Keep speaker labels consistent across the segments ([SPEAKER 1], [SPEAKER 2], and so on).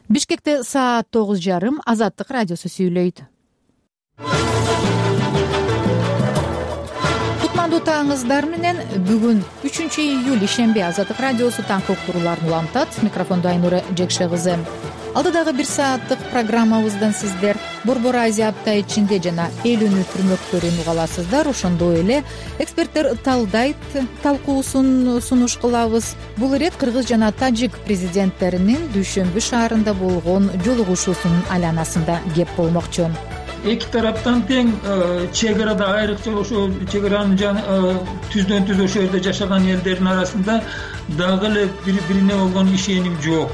[SPEAKER 1] Бишкекте саат 9:30 Азаттык радиосу сүйлөйт. Кутмандуу таңыңыздар менен бүгүн 3-июль ишемби Азаттык радиосу таңкы уктурууларын улантат. Микрофондо Айнура Жекше кызы. Алдыдагы 1 сааттык программабыздан сиздер Борбор Азия апта ичинде жана эл өнү түрмөктөрүн уга аласыздар. Ошондой эле эксперттер талдайт талкуусун сунуш кылабыз. Бул ирет кыргыз жана тажик президенттеринин Дүйшөмбү шаарында болгон жолугушуусунун айланасында кеп болмокчу.
[SPEAKER 2] Эки тараптан тең чек арада айрыкча ошо чек аранын түздөн түз ошо жерде жашаган элдердин арасында дагы эле бири-бирине болгон ишеним жок.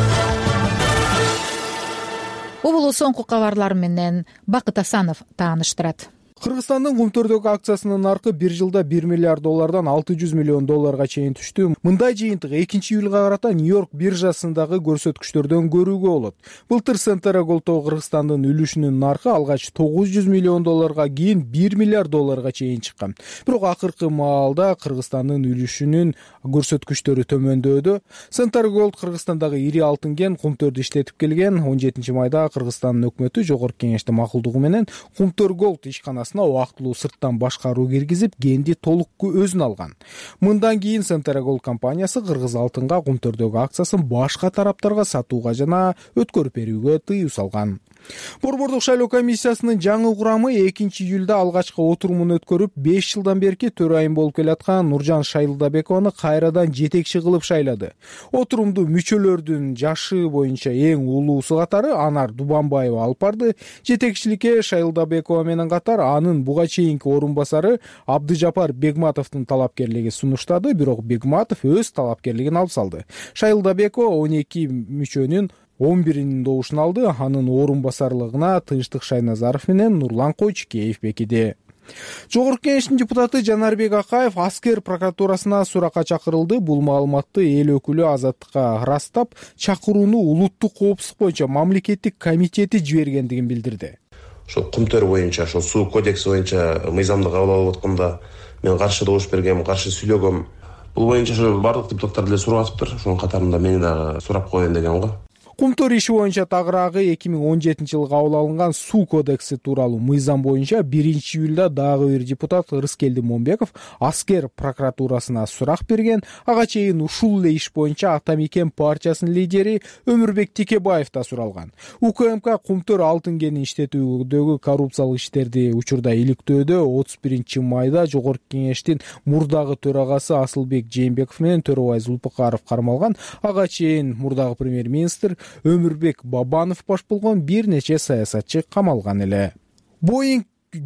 [SPEAKER 1] Бул соңку кабарлар менен Бакыт Асанов тааныштырат.
[SPEAKER 3] Кыргызстандын Кумтөрдөгү акциясынын наркы 1 жылда $1 миллиард $600 миллион чейин түштү. Мындай жыйынтык 2-июлга карата Нью-Йорк биржасындагы көрсөткүчтөрдөн көрүүгө болот. Былтыр Центра Голдо Кыргызстандын үлүшүнүн наркы алгач $900 миллион, кийин $1 миллиард чейин чыккан. Бирок акыркы маалда Кыргызстандын үлүшүнүн көрсөткүчтөрү төмөндөөдө. Центра Голд Кыргызстандагы ири алтын кен Кумтөрдү иштетип келген. 17 майда Кыргызстандын өкмөтү жогорку кеңештин макулдугу менен Кумтөр Голд ишканасы убактылуу сырттан башкаруу киргизип, кенди толук өзүнө алган. Мындан кийин Центра Голд компаниясы кыргыз алтынга Кумтөрдөгү акциясын башка тараптарга сатууга жана өткөрүп берүүгө тыюу салган. Борбордук шайлоо комиссиясынын жаңы курамы 2-июлда алгачкы отурумун өткөрүп, 5 жылдан берки төрайым болуп келаткан Нуржан Шайлдабекованы кайрадан жетекчи кылып шайлады. Отурумду мүчөлөрдүн жашы боюнча эң улуусу катары Анар Дубанбаева алып барды. Жетекчиликке Шайлдабекова менен катар анын буга чейинки орун басары Абдыжапар Бегматовдун талапкерлиги сунуштады, бирок Бегматов өз талапкерлигин алып салды. Шайлдабекова 12 мүчөнүн 11-ин добушун алды. Анын орун басарлыгына Тынчтык Шайназаров менен Нурлан Койчукеев бекиди. Жогорку кеңештин депутаты Жанарбек Акаев аскер прокуратурасына суракка чакырылды. Бул маалыматты эл өкүлү Азаттыкка ырастап, чакырууну улуттук коопсуздук боюнча мамлекеттик комитети жибергендигин билдирди.
[SPEAKER 4] Ошо Кумтөр боюнча, ошо суу кодекси боюнча мыйзамды кабыл алып атканда мен каршы добуш бергем, каршы сүйлөгөм. Бул боюнча ошо бардык депутаттар деле сурап атыптыр. Ошонун катарында мени дагы сурап коеюн деген го.
[SPEAKER 3] Кумтөр иши боюнча тагыраагы 2017 жылы кабыл алынган суу кодекси тууралуу мыйзам боюнча 1-июлда дагы бир депутат Рыскелди Момбеков аскер прокуратурасына сурак берген. Ага чейин ушул эле иш боюнча Ата Мекен партиясынын лидери Өмүрбек Текебаев да суралган. УКМК Кумтөр алтын кенин иштетүүдөгү коррупциялык иштерди учурда иликтөөдө 31 майда жогорку кеңештин мурдагы төрагасы Асылбек Жээнбеков менен Төрөбай Зулпукаров кармалган. Ага чейин мурдагы премьер-министр Өмүрбек Бабанов баш болгон бир нече саясатчы камалган эле. Боинг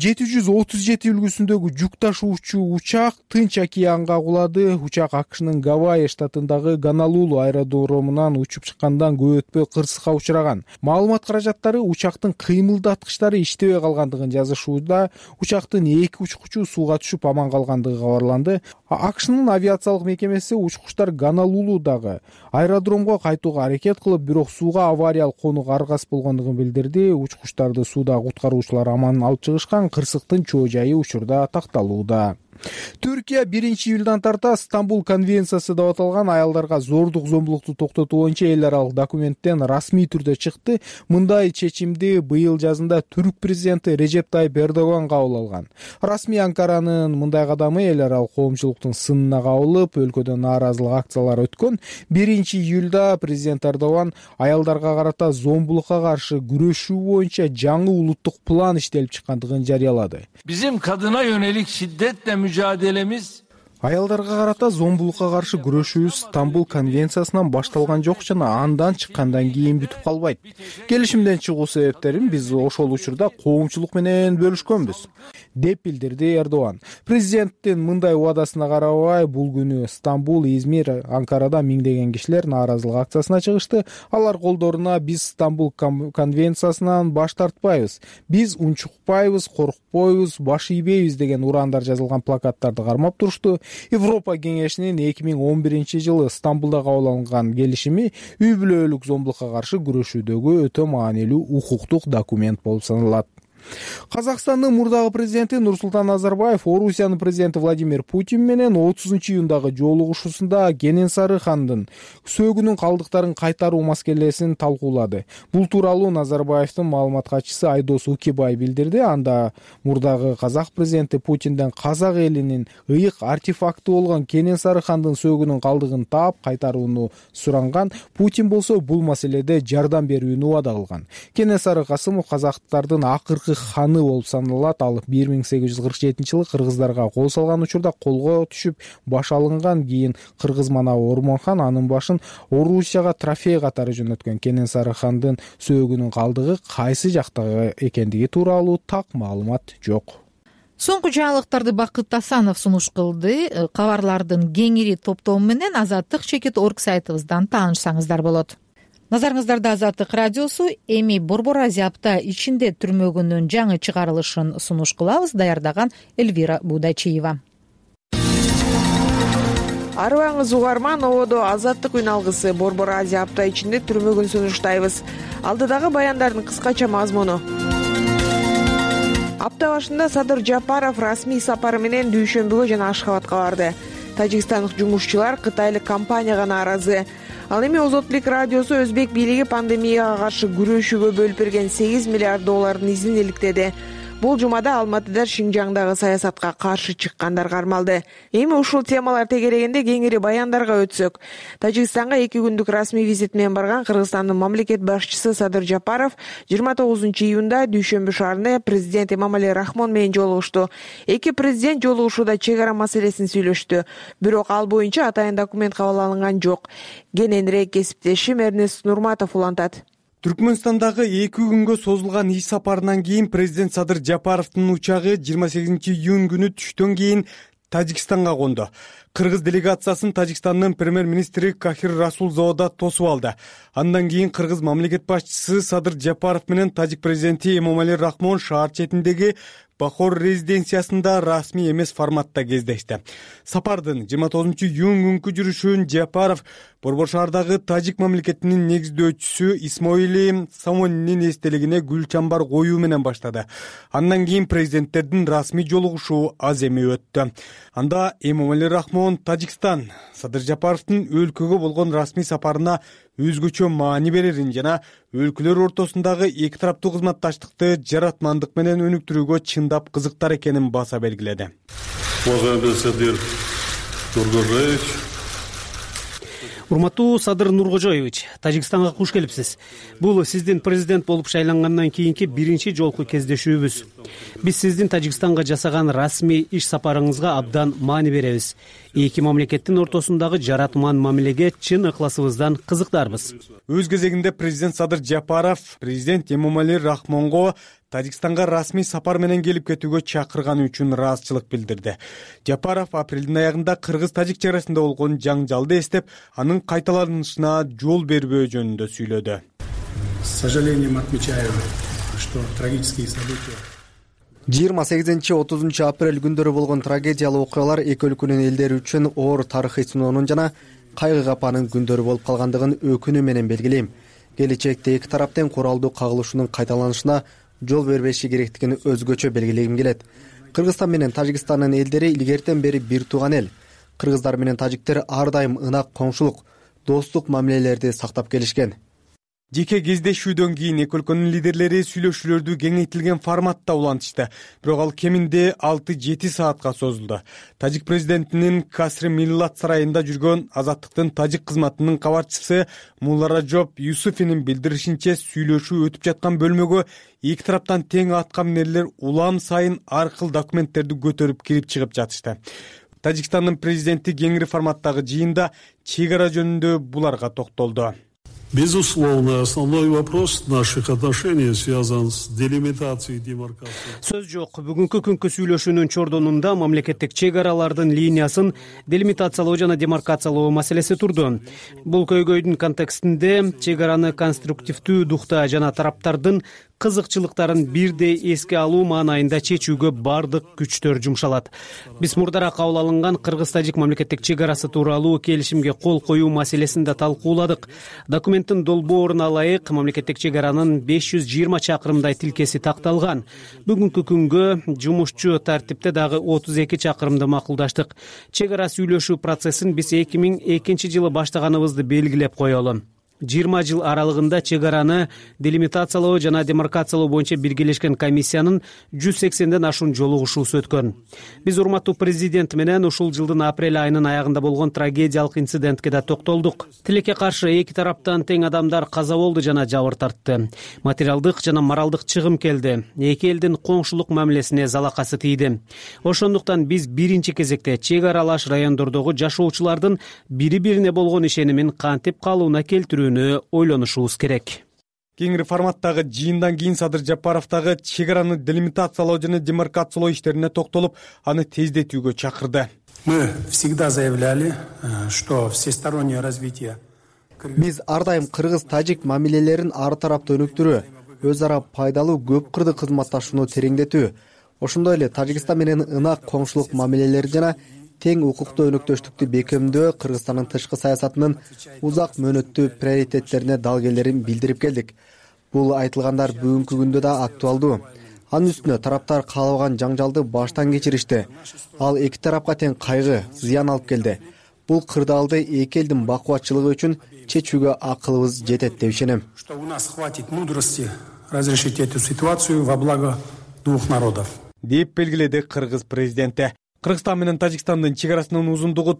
[SPEAKER 3] 737 үлгүсүндөгү жүк ташуучу учак Тынч океанга кулады. Учак АКШнын Гавайи штатындагы Гонолулу аэродромунан учуп чыккандан көп өтпөй кырсыкка учураган. Маалымат каражаттары учактын кыймылдаткычтары иштебей калгандыгын жазышууда. Учактын 2 учкучу сууга түшүп аман калгандыгы кабарланды. АКШнын авиациялык мекемеси учкучтар Гонолулудагы аэродромго кайтууга аракет кылып, бирок сууга авариялык конуга аргасыз болгондугун билдирди. Учкучтарды сууda куткаруучулар аман алып чыгышкан. Кырсыктын чоо жайы учурда такталууда. Түркия 1-июлдан тарта Стамбул конвенциясы деп аталган аялдарга зордук зомбулукту токтотуу боюнча эл аралык документтен расмий түрдө чыкты. Мындай чечимди быйыл жазында Түрк президенти Режеп Тайып Эрдоган кабыл алган. Расмий Анкаранын мындай кадамы эл аралык коомчулуктун сынына кабылып, өлкөдө нааразылык акциялары өткөн. 1-июлда президент Эрдоган аялдарга карата зомбулукка каршы күрөшүү боюнча жаңы улуттук план иштелип чыккандыгын жарыялады.
[SPEAKER 5] Bizim kadına yönelik şiddetle mücadelemiz
[SPEAKER 3] Аялдарга карата зомбулукка каршы күрөшүүбүз Стамбул конвенциясынан башталган жок жана андан чыккандан кийин бүтүп калбайт. Келишимден чыгуу себептерин биз ошол учурда коомчулук менен бөлүшкөнбүз, деп билдирди Эрдоган. Президенттин мындай убадасына карабай, бул күнү Стамбул, Измир, Анкарада миңдеген кишилер нааразылык акциясына чыгышты. Алар колдоруна биз Стамбул конвенциясынан баш тартпайбыз, биз унчукпайбыз, коркпойбуз, баш ийбейбиз деген ураандар жазылган плакаттарды кармап турушту. Европа кеңешинин 2011-жылы Стамбулда кабыл алынган келишими үй бүлөлүк зомбулукка каршы күрөшүүдөгү өтө маанилүү укуктук документ болуп саналат. Казакстандын мурдагы президенти Нурсултан Назарбаев Орусиянын президенти Владимир Путин менен 30-июндагы жолугушуусунда Кененсары хандын сөөгүнүн калдыктарын кайтаруу маселесин талкуулады. Бул тууралуу Назарбаевдин маалымат катчысы Айдос Укибай билдирди. Анда мурдагы казак президенти Путинден казак элинин ыйык артефакты болгон Кененсары хандын сөөгүнүн калдыгын таап кайтарууну суранган. Путин болсо бул маселеде жардам берүүнү убада кылган. Кененсары Касымов казактардын акыркы ханы болуп саналат. Ал 1847-жылы кыргыздарга кол салган учурда колго түшүп баш алынган. Кийин кыргыз манабы Ормонхан анын башын Орусияга трофей катары жөнөткөн. Кененсары хандын сөөгүнүн калдыгы кайсы жактагы экендиги тууралуу так маалымат жок.
[SPEAKER 1] Соңку жаңылыктарды Бакыт Асанов сунуш кылды. Кабарлардын кеңири топтому менен Азаттык.org сайтыбыздан таанышсаңыздар болот. Назарыңыздарда Азаттык радиосу эми Борбор Азия апта ичинде түрмөгүнүн жаңы чыгарылышын сунуш кылабыз. Даярдаган Эльвира Будачиева.
[SPEAKER 6] Арыбаңыз угарман, ободо Азаттык үн алгысы Борбор Азия апта ичинде түрмөгүн сунуштайбыз. Алдыдагы баяндардын кыскача мазмуну. Апта башында Садыр Жапаров расмий сапары менен Дүйшөмбүгө жана Ашхабадка барды. Тажикстандык жумушчулар кытайлык компанияга нааразы. Ал эми Озотлук радиосу Өзбек бийлиги пандемияга каршы күрөшүүгө бөлүп берген 8 миллиард доллардын изин иликтеди. Бул жумада Алматыда Шинжаңдагы саясатка каршы чыккандар кармалды. Эми ушул темалар тегерегенде кеңири баяндарга өтсөк. Тажикстанга 2 күндүк расмий визит менен барган Кыргызстандын мамлекет башчысы Садыр Жапаров 29-июнда Дүйшөмбү шаарында президент Эмомали Рахмон менен жолугушту. Эки президент жолугушууда чек ара маселесин сүйлөштү. Бирок ал боюнча атайын документ кабыл алынган жок. Кененирээк кесиптешим Эрнест Нурматов улантат.
[SPEAKER 7] Түркмөнстандагы 2 күнгө созулган иш сапарынан кийин президент Садыр Жапаровдун учагы 28-июнь күнү түштөн кийин Тажикстанга конду. Кыргыз делегациясын Тажикстандын премьер-министри Кахир Расулзода тосуп алды. Андан кийин кыргыз мамлекет башчысы Садыр Жапаров менен тажик президенти Эмомали Рахмон шаар четиндеги Бахор резиденциясында расмий эмес форматта кездешти. Сапардын 29-июнь күнкү жүрүшүн Жапаров Борбор шаардагы тажик мамлекетинин негиздөөчүсү Исмоили Самонинин эстелигине гүл чамбар коюу менен баштады. Андан кийин президенттердин расмий жолугушуу аз эми өттү. Анда Эмомали Рахмон Тажикстан Садыр Жапаровдун өлкөгө болгон расмий сапарына өзгөчө маани берерин жана өлкөлөр ортосундагы эки тараптуу кызматташтыкты жаратмандык менен өнүктүрүүгө чындап кызыктар экенин баса белгиледи.
[SPEAKER 8] Урматтуу Садыр Нуркожоевич, Тажикстанга куш келипсиз. Бул сиздин президент болуп шайлангандан кийинки биринчи жолку кездешүүбүз. Биз сиздин Тажикстанга жасаган расмий иш сапарыңызга абдан маани беребиз. Эки мамлекеттин ортосундагы жаратман мамилеге чын ыкласыбыздан кызыктарбыз.
[SPEAKER 7] Өз кезегинде президент Садыр Жапаров президент Эмомали Рахмонго Тажикстанга расмий сапар менен келип кетүүгө чакырганы үчүн ыраазычылык билдирди. Жапаров апрелдин аягында кыргыз-тажик чек арасында болгон жаңжалды эстеп, анын кайталанышына жол бербөө жөнүндө сүйлөдү.
[SPEAKER 9] С сожалением отмечаю, что трагические события
[SPEAKER 10] 28-30 апрель күндөрү болгон трагедиялуу окуялар эки өлкөнүн элдери үчүн оор тарыхый сыноонун жана кайгы капанын күндөрү болуп калгандыгын өкүнүү менен белгилейм. Келечекте эки тараптын куралдуу кагылышуунун кайталанышына жол бербеши керектигин өзгөчө белгилегим келет. Кыргызстан менен Тажикстандын элдери илгертен бери бир тууган эл. Кыргыздар менен тажиктер ар дайым ынак коңшулук, достук мамилелерди сактап келишкен.
[SPEAKER 7] Жеке кездешүүдөн кийин эки өлкөнүн лидерлери сүйлөшүүлөрдү кеңейтилген форматта улантышты. Бирок ал кеминде 6-7 саатка созулду. Тажик президентинин Касри Миллат сарайында жүргөн Азаттыктын тажик кызматынын кабарчысы Муларажоп Юсуфинин билдиришинче, сүйлөшүү өтүп жаткан бөлмөгө эки тараптан тең атка минерлер улам сайын ар кыл документтерди көтөрүп кирип чыгып жатышты. Тажикстандын президенти кеңири форматтагы жыйында чек ара жөнүндө буларга токтолду.
[SPEAKER 9] Безусловно, основной вопрос наших отношений связан с делимитацией и демаркацией.
[SPEAKER 8] Сөз жок, бүгүнкү күnkү сүйлөшүүнүн чордонунда мамлекеттик чек аралардын линиясын делимитациялоо жана демаркациялоо маселеси турду. Бул көйгөйдүн контекстинде чек араны конструктивдүү духта жана тараптардын кызыкчылыктарын бирдей эске алуу маанайында чечүүгө бардык күчтөр жумшалат. Биз мурдара кабыл алынган кыргыз-тажик мамлекеттик чек арасы тууралуу келишимге кол коюу маселесин да талкууладык. Документ президенттин долбооруна ылайык мамлекеттик чек аранын 520 чакырымдай тилкеси такталган. Бүгүнкү күнгө жумушчу тартипте дагы 32 чакырымды макулдаштык. Чек ара сүйлөшүү процессин биз 2002 жылы баштаганыбызды белгилеп коелу. 20 жыл аралыгында чек араны делимитациялоо жана демаркациялоо боюнча биргелешкен комиссиянын 180ден ашуун жолугушуусу өткөн. Биз урматтуу президент менен ушул жылдын апрель айынын аягында болгон трагедиялык инцидентке да токтолдук. Тилекке каршы эки тараптан тең адамдар каза болду жана жабыр тартты. Материалдык жана моралдык чыгым келди. Эки элдин коңшулук мамилесине залакасы тийди. Ошондуктан биз биринчи кезекте чек аралаш райондордогу жашоочулардын бири-бирине болгон ишенимин кантип калууна келтирүү ойлонушубуз керек.
[SPEAKER 7] Кеңири форматтагы жыйындан кийин Садыр Жапаров дагы чек араны делимитациялоо жана демаркациялоо иштерине токтолуп, аны тездетүүгө чакырды.
[SPEAKER 11] Мы всегда заявляли, что всестороннее развитие.
[SPEAKER 10] Биз ар дайым кыргыз-тажик мамилелерин ар тарапты өнүктүрүү, өз ара пайдалуу көп кырдык кызматташууну тереңдетүү, ошондой эле Тажикстан менен ынак коңшулук мамилелери жана тең укуктуу өнөктөштүктү бекемдөө Кыргызстандын тышкы саясатынын узак мөөнөттүү приоритеттерине далгелерин билдирип келдик. Бул айтылгандар бүгүнкү күндө да актуалдуу. Анын үстүнө тараптар каалабаган жаңжалды баштан кечиришти. Ал эки тарапка тең кайгы, зыян алып келди. Бул кырдаалды эки элдин бакубатчылыгы үчүн чечүүгө акылыбыз жетет деп ишенем.
[SPEAKER 11] Что у нас хватит мудрости разрешить эту ситуацию во благо двух народов.
[SPEAKER 7] Деп белгиледи кыргыз президенти. Кыргызстан менен Тажикстандын чек арасынын узундугу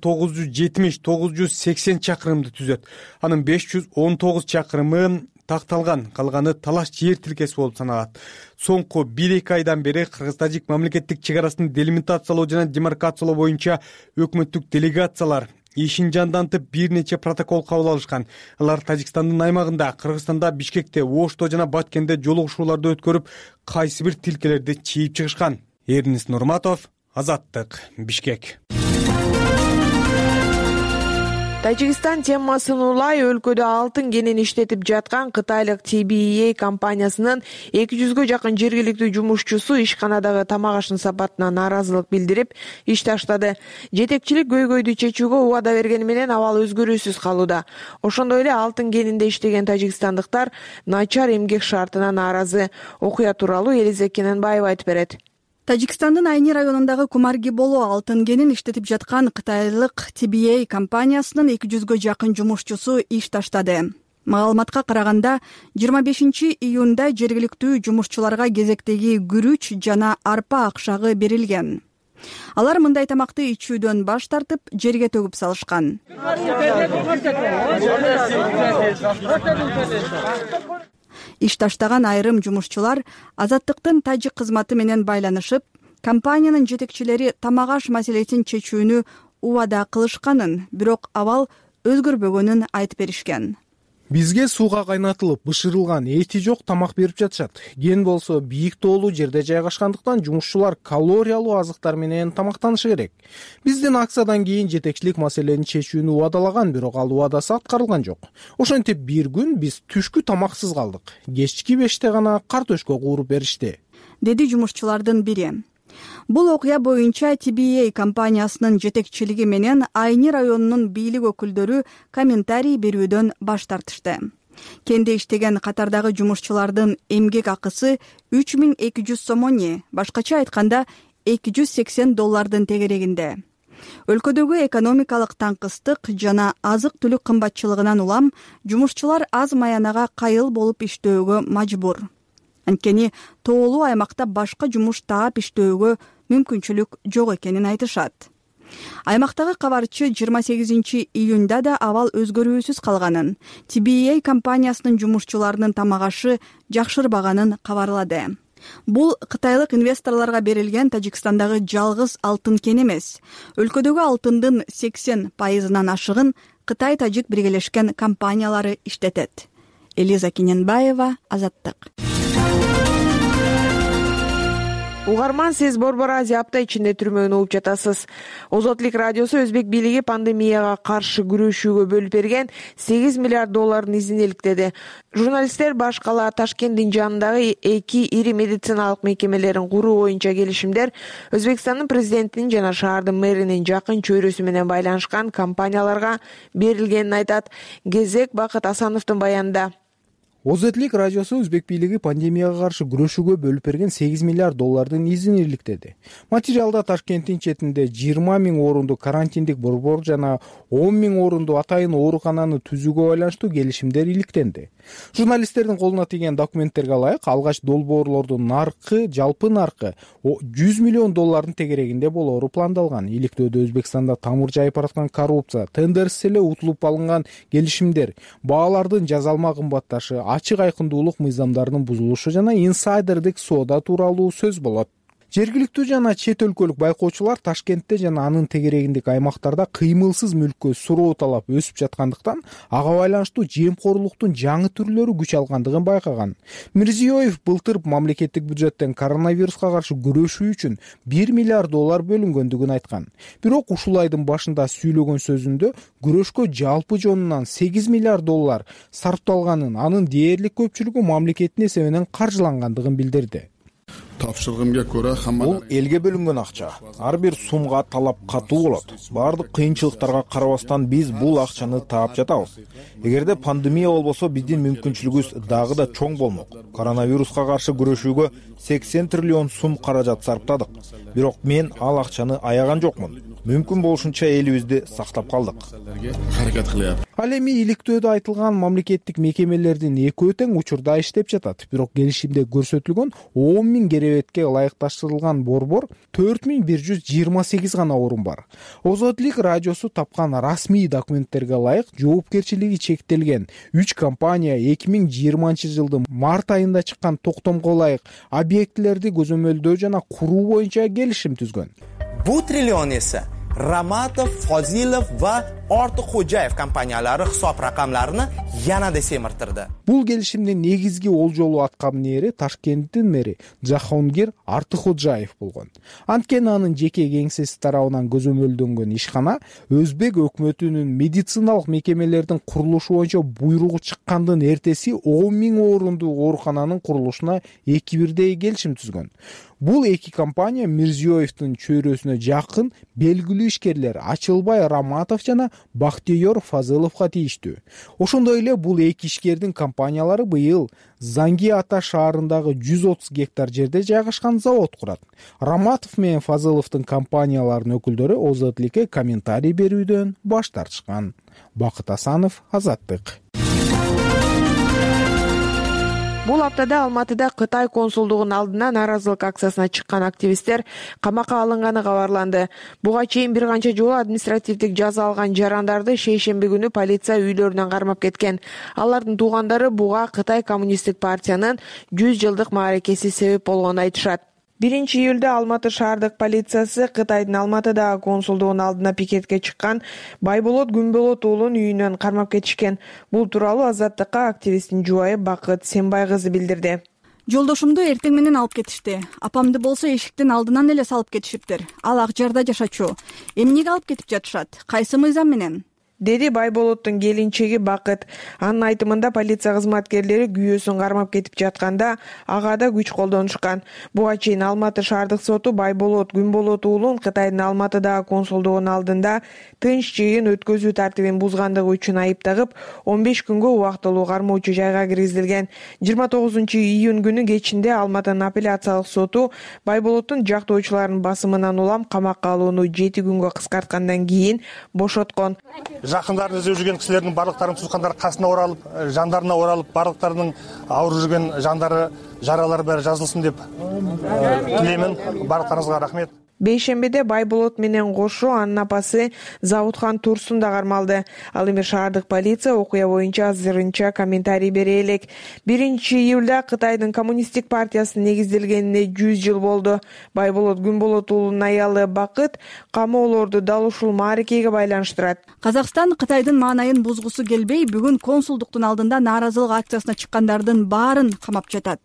[SPEAKER 7] 970-980 чакырымды түзөт. Анын 519 чакырымы такталган, калганы талаш жер тилкеси болуп саналат. Соңку 1-2 айдан бери Кыргыз-Тажик мамлекеттик чек арасын делимитациялоо жана демаркациялоо боюнча өкмөттүк делегациялар ишин жандантып бир нече протокол кабыл алышкан. Алар Тажикстандын аймагында, Кыргызстанда, Бишкекте, Ошто жана Баткенде жолугушууларды өткөрүп, кайсы бир тилкелерди чийип чыгышкан. Эрнис Нурматов, Азаттык, Бишкек.
[SPEAKER 6] Тажикстан темасын улай өлкөдө алтын кенин иштетип жаткан кытайлык TBA компаниясынын 200гө жакын жергиликтүү жумушчусу ишканадагы тамак ашынын сапатына нааразылык билдирип, иш таштады. Жетекчилик көйгөйдү чечүүгө убада бергени менен абал өзгөрүүсүз калууда. Ошондой эле алтын кенинде иштеген тажикстандыктар начар эмгек шартына нааразы. Окуя тууралуу Элизек Кененбаева айтып берет.
[SPEAKER 12] Тажикстандын Айни районундагы Кумаргиболо алтын кенин иштетип жаткан кытайлык TBA компаниясынын 200гө жакын жумушчусу иш таштады. Маалыматка караганда 25 июнда жергиликтүү жумушчуларга кезектеги күрүч жана арпа акчагы берилген. Алар мындай тамакты ичүүдөн баш тартып, жерге төгүп салышкан. Иш таштаган айрым жумушчулар Азаттыктын тажик кызматы менен байланышып, компаниянын жетекчилери тамак аш маселесин чечүүнү убада кылышканын, бирок абал өзгөрбөгөнүн айтып беришкен.
[SPEAKER 3] Бизге сууга кайнатылып, бышырылган, эти жок тамак берип жатышат. Кен болсо бийик тоолуу жерде жайгашкандыктан жумушчулар калориялуу азыктар менен тамактанышы керек. Биздин акциядан кийин жетекчилик маселени чечүүнү убадалаган, бирок ал убадасы аткарылган жок. Ошентип бир күн биз түшкү тамаксыз калдык. Кечки 5те гана картөшкө кууруп беришти,
[SPEAKER 12] деди жумушчулардын бири. Бул окуя боюнча TBA компаниясынын жетекчилиги менен Айни районунун бийлик өкүлдөрү комментарий берүүдөн баш тартышты. Кенде иштеген катардагы жумушчулардын эмгек акысы 3200 сомони, башкача айтканда $280 тегерегинде. Өлкөдөгү экономикалык таңкыстык жана азык-түлүк кымбатчылыгынан улам жумушчулар аз маянага кайыл болуп иштөөгө мажбур. Анткени тоолуу аймакта башка жумуш таап иштөөгө мүмкүнчүлүк жок экенин айтышат. Аймактагы кабарчы 28 июнда да абал өзгөрүүсүз калганын, TBA компаниясынын жумушчуларынын тамак ашы жакшырбаганын кабарлады. Бул кытайлык инвесторлорго берилген Тажикстандагы жалгыз алтын кен эмес. Өлкөдөгү алтындын 80%-нан ашыгын Кытай-Тажик биргелешкен компаниялары иштетет. Элиза Кененбаева, Азаттык.
[SPEAKER 6] угарман, сиз Борбор Азия апта ичинде түрмөгүн угуп жатасыз. Озотлук радиосу өзбек бийлиги пандемияга каршы күрөшүүгө бөлүп берген 8 миллиард доллардын изин иликтеди. Журналисттер баш кала Ташкенттин жанындагы 2 ири медициналык мекемелерин куруу боюнча келишимдер Өзбекстандын президентинин жана шаардын мэринин жакын чөйрөсү менен байланышкан компанияларга берилгенин айтат. Кезек Бакыт Асановдун баянында.
[SPEAKER 3] Озотлук радиосу өзбек бийлиги пандемияга каршы күрөшүүгө бөлүп берген 8 миллиард доллардын изин иликтеди. Материалда Ташкенттин четинде 20 000 орунду карантиндик борбор жана 10 000 орунду атайын оорукананы түзүүгө байланыштуу келишимдер иликтенди. Журналисттердин колуна тийген документтерге ылайык, алгач долбоорлордун наркы, жалпы наркы 100 миллион доллардын тегерегинде болоору пландалган. Иликтөөдө Өзбекстанда тамыр жайып бараткан коррупция, тендерсиз эле утулуп алынган келишимдер, баалардын жазалма кымбатташы, ачык айкындуулук мыйзамдарынын бузулушу жана инсайдердик соода тууралуу сөз болот. Жергиликтүү жана чет өлкөлүк байкоочулар Ташкентте жана анын тегерегиндеги аймактарда кыймылсыз мүлккө суроо талап өсүп жаткандыктан ага байланыштуу жемкорлуктун жаңы түрлөрү күч алгандыгын байкаган. Мирзиёев былтыр мамлекеттик бюджеттен коронавируска каршы күрөшүү үчүн 1 миллиард доллар бөлүнгөндүгүн айткан. Бирок ушул айдын башында сүйлөгөн сөзүндө күрөшкө жалпы жонунан 8 миллиард доллар сарпталганын, анын дээрлик көпчүлүгү мамлекеттин эсебинен каржылангандыгын билдирди.
[SPEAKER 13] Бул элге бөлүнгөн акча. Ар бир сумга талап катуу болот. Баардык кыйынчылыктарга карабастан биз бул акчаны таап жатабыз. Эгерде пандемия болбосо биздин мүмкүнчүлүгүбүз дагы да чоң болмок. Коронавируска каршы күрөшүүгө 80 триллион сум каражат сарптадык. Бирок мен ал акчаны аяган жокмун. Мүмкүн болушунча элибизди сактап калдык.
[SPEAKER 3] Ал эми иликтөөдө айтылган мамлекеттик мекемелердин экөө тең учурда иштеп жатат. Бирок келишимде көрсөтүлгөн 10 000 керебетке ылайыкташтырылган борбор 4128 гана орун бар. Озотлук радиосу тапкан расмий документтерге ылайык жоопкерчилиги чектелген 3 компания 2020-жылдын март айында чыккан токтомго ылайык объектилерди көзөмөлдөө жана куруу боюнча келишим түзгөн.
[SPEAKER 14] Bu trillion esa Ramatov, Fozilov va Ortiqxo'jayev kompaniyalari hisob raqamlarini yanada semirtirdi.
[SPEAKER 3] Бул келишимдин негизги олжолуу аткаминери Ташкенттин мэри Жахонгир Артыкходжаев болгон. Анткени анын жеке кеңсеси тарабынан көзөмөлдөнгөн ишкана Өзбек өкмөтүнүн медициналык мекемелердин курулушу боюнча буйругу чыккандын эртеси 10 000 орунду оорукананын курулушуна 2 бирдей келишим түзгөн. Бул эки компания Мирзиёевдин чөйрөсүнө жакын белгилүү ишкерлер Ачылбай Раматов жана Бактыёр Фазыловго тийиштүү. Ошондой эле бул эки ишкердин компаниялары быйыл Занги Ата шаарындагы 130 гектар жерде жайгашкан завод курат. Раматов менен Фазыловдун компанияларынын өкүлдөрү Озотлукке комментарий берүүдөн баш тартышкан. Бакыт Асанов, Азаттык.
[SPEAKER 6] Бул аптада Алматыда Кытай консулдугунун алдына нааразылык акциясына чыккан активисттер камакка алынганы кабарланды. Буга чейин бир канча жолу административдик жаза алган жарандарды шейшемби күнү полиция үйлөрүнөн кармап кеткен. Алардын туугандары буга Кытай коммунисттик партиянын 100 жылдык мааракеси себеп болгонун айтышат. 1-июлда Алматы шаардык полициясы Кытайдын Алматыдагы консулдугунун алдына пикетке чыккан Байболот Күнболот уулун үйүнөн кармап кетишкен. Бул тууралуу Азаттыкка активисттин жубайы Бакыт Сембай кызы билдирди.
[SPEAKER 12] Жолдошумду эртең менен алып кетишти. Апамды болсо эшиктин алдынан эле салып кетишиптир. Ал ак жарда жашачу. Эмнеге алып кетип жатышат? Кайсы мыйзам менен?
[SPEAKER 6] Деди Байболоттун келинчеги Бакыт. Анын айтымында полиция кызматкерлери күйөөсүн кармап кетип жатканда ага да күч колдонушкан. Буга чейин Алматы шаардык соту Байболот Күнболот уулун Кытайдын Алматыдагы консулдугунун алдында тынч жыйын өткөзүү тартибин бузгандыгы үчүн айыптагып 15 күнгө убактылуу кармоочу жайга киргизилген. 29-июнь күнү кечинде Алматынын апелляциялык соту Байболоттун жактоочуларынын басымынан улам камакка алууну 7 күнгө кыскарткандан кийин бошоткон.
[SPEAKER 15] Жақындарын іздеп жүрген кісілердің барлықтарының туысқандары қасына оралып, жандарына оралып, барлықтарының ауырып жүрген жандары, жаралары бәрі жазылсын деп тілеймін. Барлықтарыңызға рахмет.
[SPEAKER 6] Бейшембиде Байболот менен кошо анын апасы Завутхан Турсун да кармалды. Ал эми шаардык полиция окуя боюнча азырынча комментарий бере элек. 1-июлда Кытайдын коммунисттик партиясынын негизделгенине 100 жыл болду. Байболот Күнболот уулунун аялы Бакыт камоолорду дал ушул мааракеге байланыштырат.
[SPEAKER 12] Казакстан Кытайдын маанайын бузгусу келбей, бүгүн консулдуктун алдында нааразылык акциясына чыккандардын баарын камап жатат.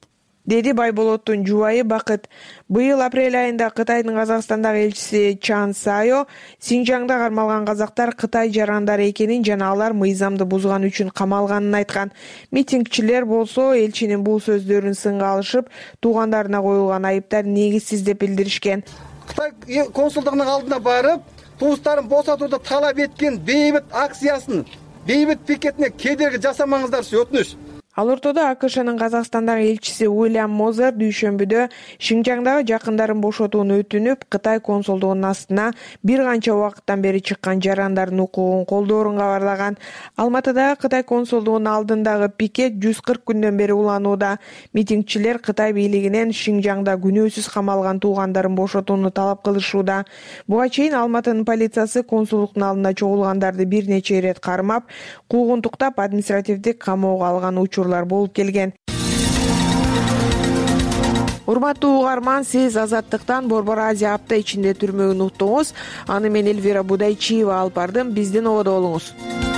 [SPEAKER 6] деди Байболоттун жубайы Бакыт. Быйыл апрель айында Кытайдын Казакстандагы элчиси Чан Сайо Синжаңда кармалган казактар Кытай жарандары экенин жана алар мыйзамды бузган үчүн камалганын айткан. Митингчилер болсо элчинин бул сөздөрүн сынга алышып, туугандарына коюлган айыптар негизсиз деп билдиришкен.
[SPEAKER 16] Кытай консулдугунун алдына барып, туустарын босотууду талап эткен бейбит акциясын, бейбит пикетине кедерги жасамаңыздарчы өтүнүш.
[SPEAKER 6] Ал ортодо АКШнын Казакстандагы элчиси Уильям Мозер дүйшөмбүдө Шинжаңдагы жакындарын бошотууну өтүнүп, Кытай консулдугунун астына бир канча убакыттан бери чыккан жарандардын укугун колдоорун кабарлаган. Алматыдагы Кытай консулдугунун алдындагы пикет 140 күндөн бери уланууда. Митингчилер Кытай бийлигинен Шинжаңда күнөөсүз камалган туугандарын бошотууну талап кылышууда. Буга чейин Алматынын полициясы консулдуктун алдына чогулгандарды бир нече ирет кармап, куугунтуктап административдик камоого алган учур болуп келген. Урматтуу угарман, сиз Азаттыктан Борбор Азия апта ичинде түрмөгүн уктуңуз. Аны мен Эльвира Будайчиева алып бардым. Биздин ободо болуңуз.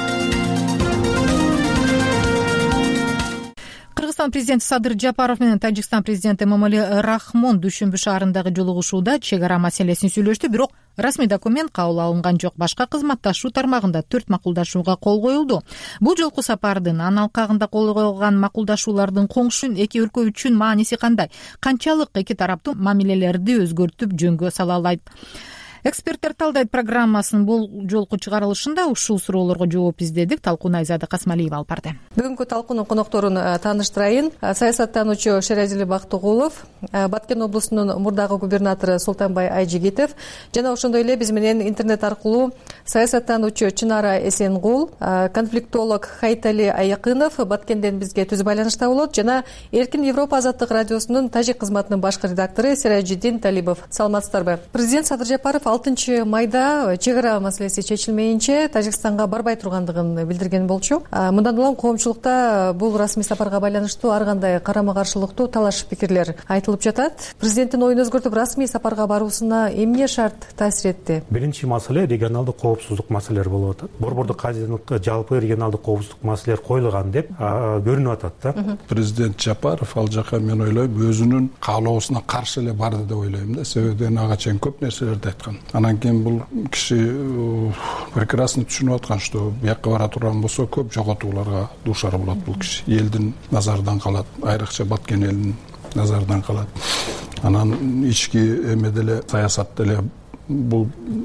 [SPEAKER 1] Кыргызстан президенти Садыр Жапаров менен Тажикстан президенти Эмомали Рахмон дүйшөмбү шаарындагы жолугушууда чек ара маселесин сүйлөштү, бирок расмий документ кабыл алынган жок. Башка кызматташуу тармагында 4 макулдашууга кол коюлду. Бул жолку сапардын аналкагында кол коюлган макулдашуулардын коңшу эки өлкө үчүн мааниси кандай? Канчалык эки тараптуу мамилелерди өзгөртүп жөнгө сала алат? Эксперттер талдайт программасынын бул жолку чыгарылышында ушул суроолорго жооп издедик. Талкууну Айзада Касмалиева алып барды.
[SPEAKER 17] Бүгүнкү талкуунун конокторун тааныштырайын. Саясаттануучу Шеразили Бактыгулов, Баткен облусунун мурдагы губернатору Султанбай Айжигитов жана ошондой эле биз менен интернет аркылуу саясаттануучу Чынара Эсенгул, конфликтолог Хайтали Аякынов Баткенден бизге түз байланышта болот жана Эркин Европа азаттык радиосунун тажик кызматынын башкы редактору Сиражиддин Талибов. Саламатсыздарбы? Президент Садыр Жапаров 6 майда чек ара маселеси чечилмейинче Тажикстанга барбай тургандыгын билдирген болчу. Мындан улам коомчулукта бул расмий сапарга байланыштуу ар кандай карама-каршылыктуу талаш пикирлер айтылып жатат. Президенттин оюн өзгөртүп расмий сапарга баруусуна эмне шарт таасир этти?
[SPEAKER 18] Биринчи маселе регионалдык коопсуздук маселелери болуп атат. Борбордук казинокко жалпы регионалдык коопсуздук маселелер коюлган деп көрүнүп атат да.
[SPEAKER 19] Президент Жапаров ал жака мен ойлойм өзүнүн каалоосуна каршы эле барды деп ойлойм да. Себеби ага чейин көп нерселерди айткан. Анан кийин бул киши прекрасно түшүнүп аткан, что бияка бара турган болсо көп жоготууларга дуушар болот бул киши. Элдин назардан калат, айрыкча Баткен элинин назардан калат. Анан ички эме деле саясат деле бул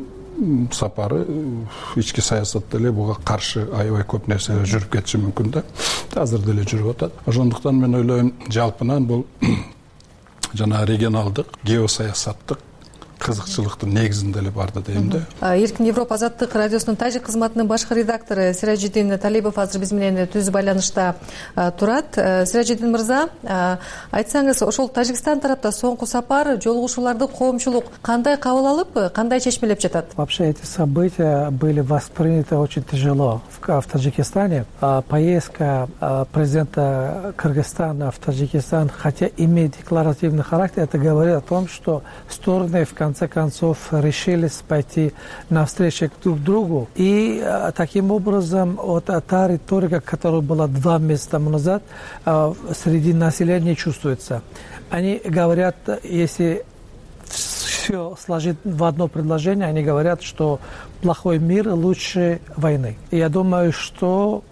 [SPEAKER 19] сапары ички саясат деле буга каршы аябай көп нерселер жүрүп кетиши мүмкүн да. Азыр деле жүрүп атат. Ошондуктан мен ойлойм жалпынан бул жана регионалдык, геосаясаттык кызыкчылыктын негизинде эле барды дейм да.
[SPEAKER 17] Эркин Европа азаттык радиосунун тажик кызматынын башкы редактору Сиражиддин Талибов азыр биз менен түз байланышта турат. Сиражиддин мырза, айтсаңыз, ошол Тажикстан тарапта соңку сапар, жолугушууларды коомчулук кандай кабыл алып, кандай чечмелеп жатат?
[SPEAKER 20] Вообще эти события были восприняты очень тяжело в Таджикистане. Поездка президента Кыргызстана в Таджикистан, хотя имеет декларативный характер, это говорит о том, что стороны в конце концов решились пойти навстречу друг другу. И таким образом вот та риторика, которая была 2 месяца тому назад, среди населения чувствуется. Они говорят, если все сложить в одно предложение, они говорят, что плохой мир лучше войны. И я думаю, что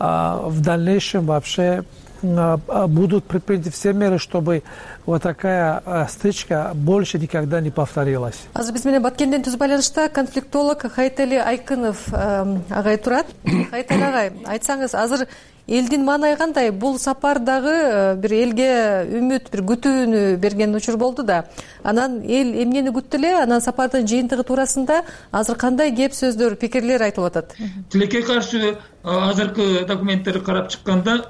[SPEAKER 20] в дальнейшем вообще будут предприняты все меры, чтобы вот такая стычка больше никогда не повторилась.
[SPEAKER 17] Азыр биз менен Баткенден түз байланышта конфликтолог Хайтали Айкынов агай турат. Хайтали агай, айтсаңыз, азыр элдин маанайы кандай? Бул сапар дагы бир элге үмүт, бир күтүүнү берген учур болду да. Анан эл эмнени күттү эле? Анан сапардын жыйынтыгы туурасында азыр кандай кеп сөздөр, пикирлер айтылып атат?
[SPEAKER 2] Тилекке каршы азыркы документтерди карап чыкканда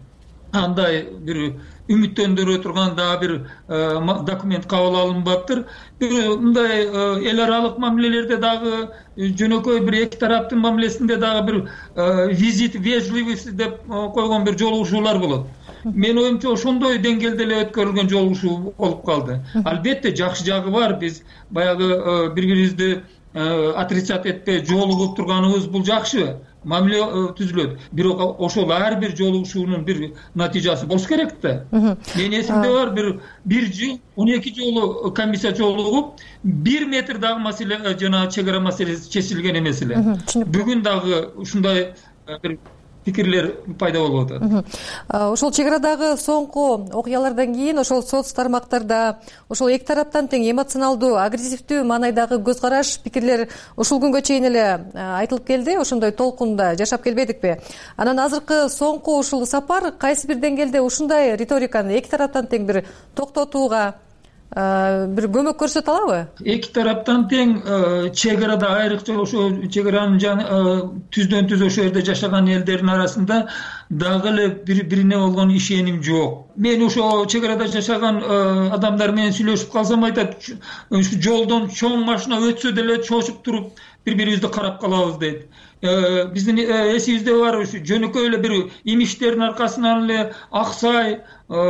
[SPEAKER 2] андай бир үмүттөндүрө турган дагы бир документ кабыл алынбаптыр. Мындай эл аралык мамилелерде дагы жөнөкөй бир эки тараптын мамилесинде дагы бир визит вежливость деп койгон бир жолугушуулар болот. Мен оюмча ошондой деңгээлде эле өткөрүлгөн жолугушуу болуп калды. Албетте жакшы жагы бар. Биз баягы бири-бирибизди отрицать этпей жолугуп турганыбыз бул жакшы. мамиле түзүлөт. Бирок ошол ар бир жолугушуунун бир натыйжасы болуш керек да. Менин эсимде бар, бир жыл 12 жолу комиссия жолугуп 1 метр дагы маселе жана чек ара маселеси чечилген эмес эле. Бүгүн дагы ушундай бир пикирлер пайда болуп атат.
[SPEAKER 17] Ошол чек арадагы соңку окуялардан кийин ошол соц тармактарда ошол эки тараптан тең эмоционалдуу, агрессивдүү маанайдагы көз караш, пикирлер ушул күнгө чейин эле айтылып келди. Ошондой толкунда жашап келбедикпи? Анан азыркы соңку ушул сапар кайсы бир деңгээлде ушундай риториканы эки тараптан тең бир токтотууга бир көмөк көрсөтө алабы?
[SPEAKER 2] Эки тараптан тең чек арада, айрыкча ошо чек аранын түздөн түз ошол жерде жашаган элдердин арасында дагы эле бири-бирине болгон ишеним жок. Мен ошо чек арада жашаган адамдар менен сүйлөшүп калсам айтат, ушу жолдон чоң машина өтсө деле чочуп туруп бири-бирибизди карап калабыз дейт. Биздин эсибизде бар, ушу жөнөкөй эле бир имиштердин аркасынан эле Аксай,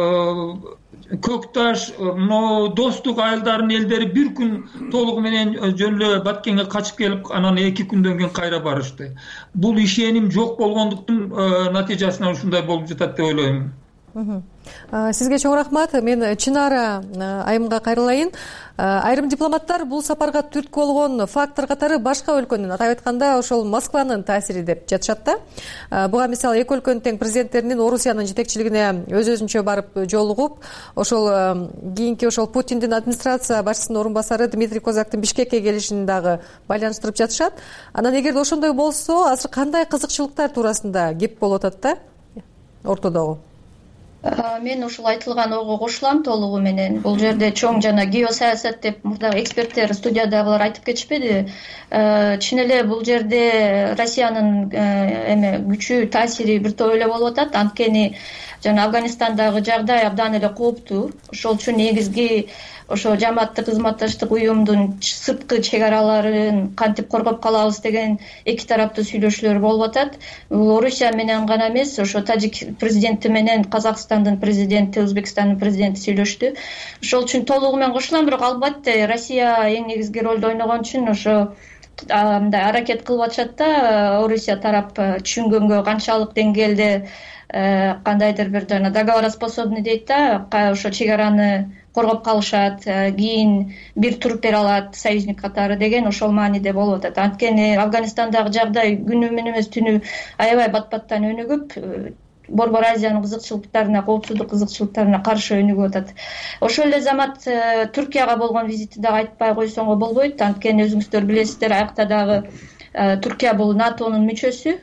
[SPEAKER 2] Көкташ, достук айылдарынын элдери бир күн толугу менен жөн эле Баткенге качып келип, анан 2 күндөн кийин кайра барышты. Бул ишеним жок болгондуктун натыйжасынан ушундай болуп жатат деп ойлойм.
[SPEAKER 17] Сизге чоң рахмат. Мен Чынара айымга кайрылайын. Айрым дипломаттар бул сапарга түрткү болгон фактор катары башка өлкөнүн, атап айтканда ошол Москванын таасири деп жатышат да. Буга мисалы эки өлкөнүн тең президенттеринин Орусиянын жетекчилигине өз-өзүнчө барып жолугуп, ошол кийинки ошол Путиндин администрация башчысынын орун басары Дмитрий Козактын Бишкекке келишин дагы байланыштырып жатышат. Анан эгерде ошондой болсо, азыр кандай кызыкчылыктар туурасында кеп болуп атат да ортодогу?
[SPEAKER 21] Мен ушул айтылган ойго кошулам толугу менен. Бул жерде чоң жана геосаясат деп мурдагы эксперттер студиядагылар айтып кетишпеди? Чын эле бул жерде Россиянын күчү, таасири бир топ эле болуп атат. Анткени жана Афганистандагы жагдай абдан эле кооптуу. Ошол үчүн негизги ошо жамааттык кызматташтык уюмдун сырткы чек араларын кантип коргоп калабыз деген эки тараптуу сүйлөшүүлөр болуп атат. Бул Орусия менен гана эмес, ошо Тажик президенти менен Казакстандын президенти, Өзбекстандын президенти сүйлөштү. Ошол үчүн толугу менен кошулам, бирок албетте Россия эң негизги ролду ойногон үчүн ошо мындай аракет кылып атышат да. Орусия тарап түшүнгөнгө канчалык деңгээлде кандайдыр бир жана договороспособный дейт да, ошо чек араны коргоп калышат, кийин бир туруп бере алат союзник катары деген ошол мааниде болуп атат. Анткени Афганистандагы жагдай күнү менен эмес түнү аябай бат-баттан өнүгүп, Борбор Азиянын кызыкчылыктарына, коопсуздук кызыкчылыктарына каршы өнүгүп атат. Ошол эле замат Түркияга болгон визити дагы айтпай койсоңго болбойт. Анткени өзүңүздөр билесиздер, аякта дагы Түркия бул НАТОнун мүчөсү,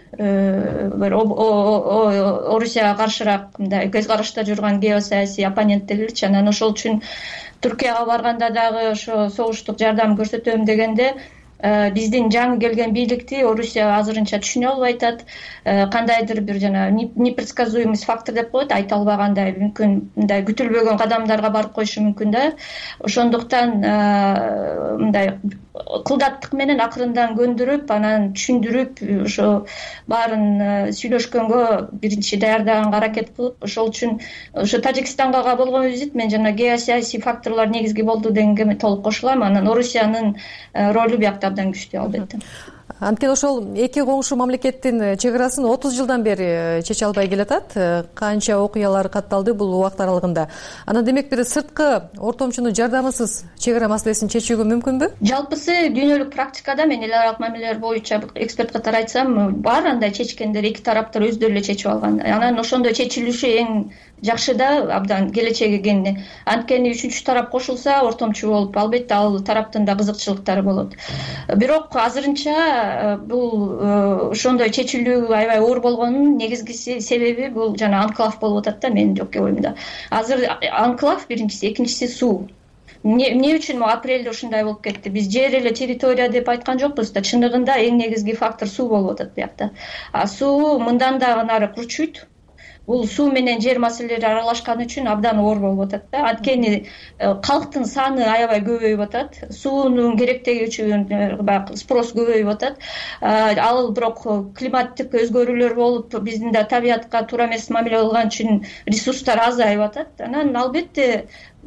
[SPEAKER 21] Орусияга каршыраак мындай көз карашта жүргөн геосаясий оппонент деличи. Анан ошол үчүн Түркияга барганда дагы ошо согуштук жардам көрсөтөм дегенде биздин жаңы келген бийликти Орусия азырынча түшүнө албай атат. Кандайдыр бир жана непредсказуемость фактор деп коет, айта албагандай, мүмкүн мындай күтүлбөгөн кадамдарга барып коюшу мүмкүн да. Ошондуктан мындай кылдаттык менен акырындан көндүрүп, анан түшүндүрүп, ошо баарын сүйлөшкөнгө биринчи даярдаганга аракет кылып, ошол үчүн ошо Тажикстанга болгон визит мен жана геосаясий факторлор негизги болду дегенге толук кошулам. Анан Орусиянын ролу биякта абдан күчтүү албетте.
[SPEAKER 17] Анткени ошол эки коңшу мамлекеттин чек арасын 30 жылдан бери чече албай келатат. Канча окуялар катталды бул убакыт аралыгында. Анан демек бир сырткы ортомчунун жардамысыз чек ара маселесин чечүүгө мүмкүнбү?
[SPEAKER 21] Жалпысы дүйнөлүк практикада мен эл аралык мамилелер боюнча эксперт катары айтсам, бар андай чечкендер эки тараптар өздөрү эле чечип алган. Анан ошондой чечилиши эң жакшы да, абдан келечеги кең. Анткени үчүнчү тарап кошулса, ортомчу болуп, албетте ал тараптын да кызыкчылыктары болот. Бирок азырынча бул ошондой чечилүү аябай оор болгонунун негизги себеби бул жана анклав болуп атат да, менин жеке оюмда. Азыр анклав биринчиси, экинчиси суу. Эмне үчүн апрелде ушундай болуп кетти? Биз жер эле территория деп айткан жокпуз да, чындыгында эң негизги фактор суу болуп атат биякта. Суу мындан дагы нары курчуйт. Бул суу менен жер маселелери аралашкан үчүн абдан оор болуп атат да. Анткени калктын саны аябай көбөйүп атат. Суунун керектеги үчүн баягы спрос көбөйүп атат. Ал бирок климаттык өзгөрүүлөр болуп, биздин да табиятка туура эмес мамиле кылган үчүн ресурстар азайып атат. Анан албетте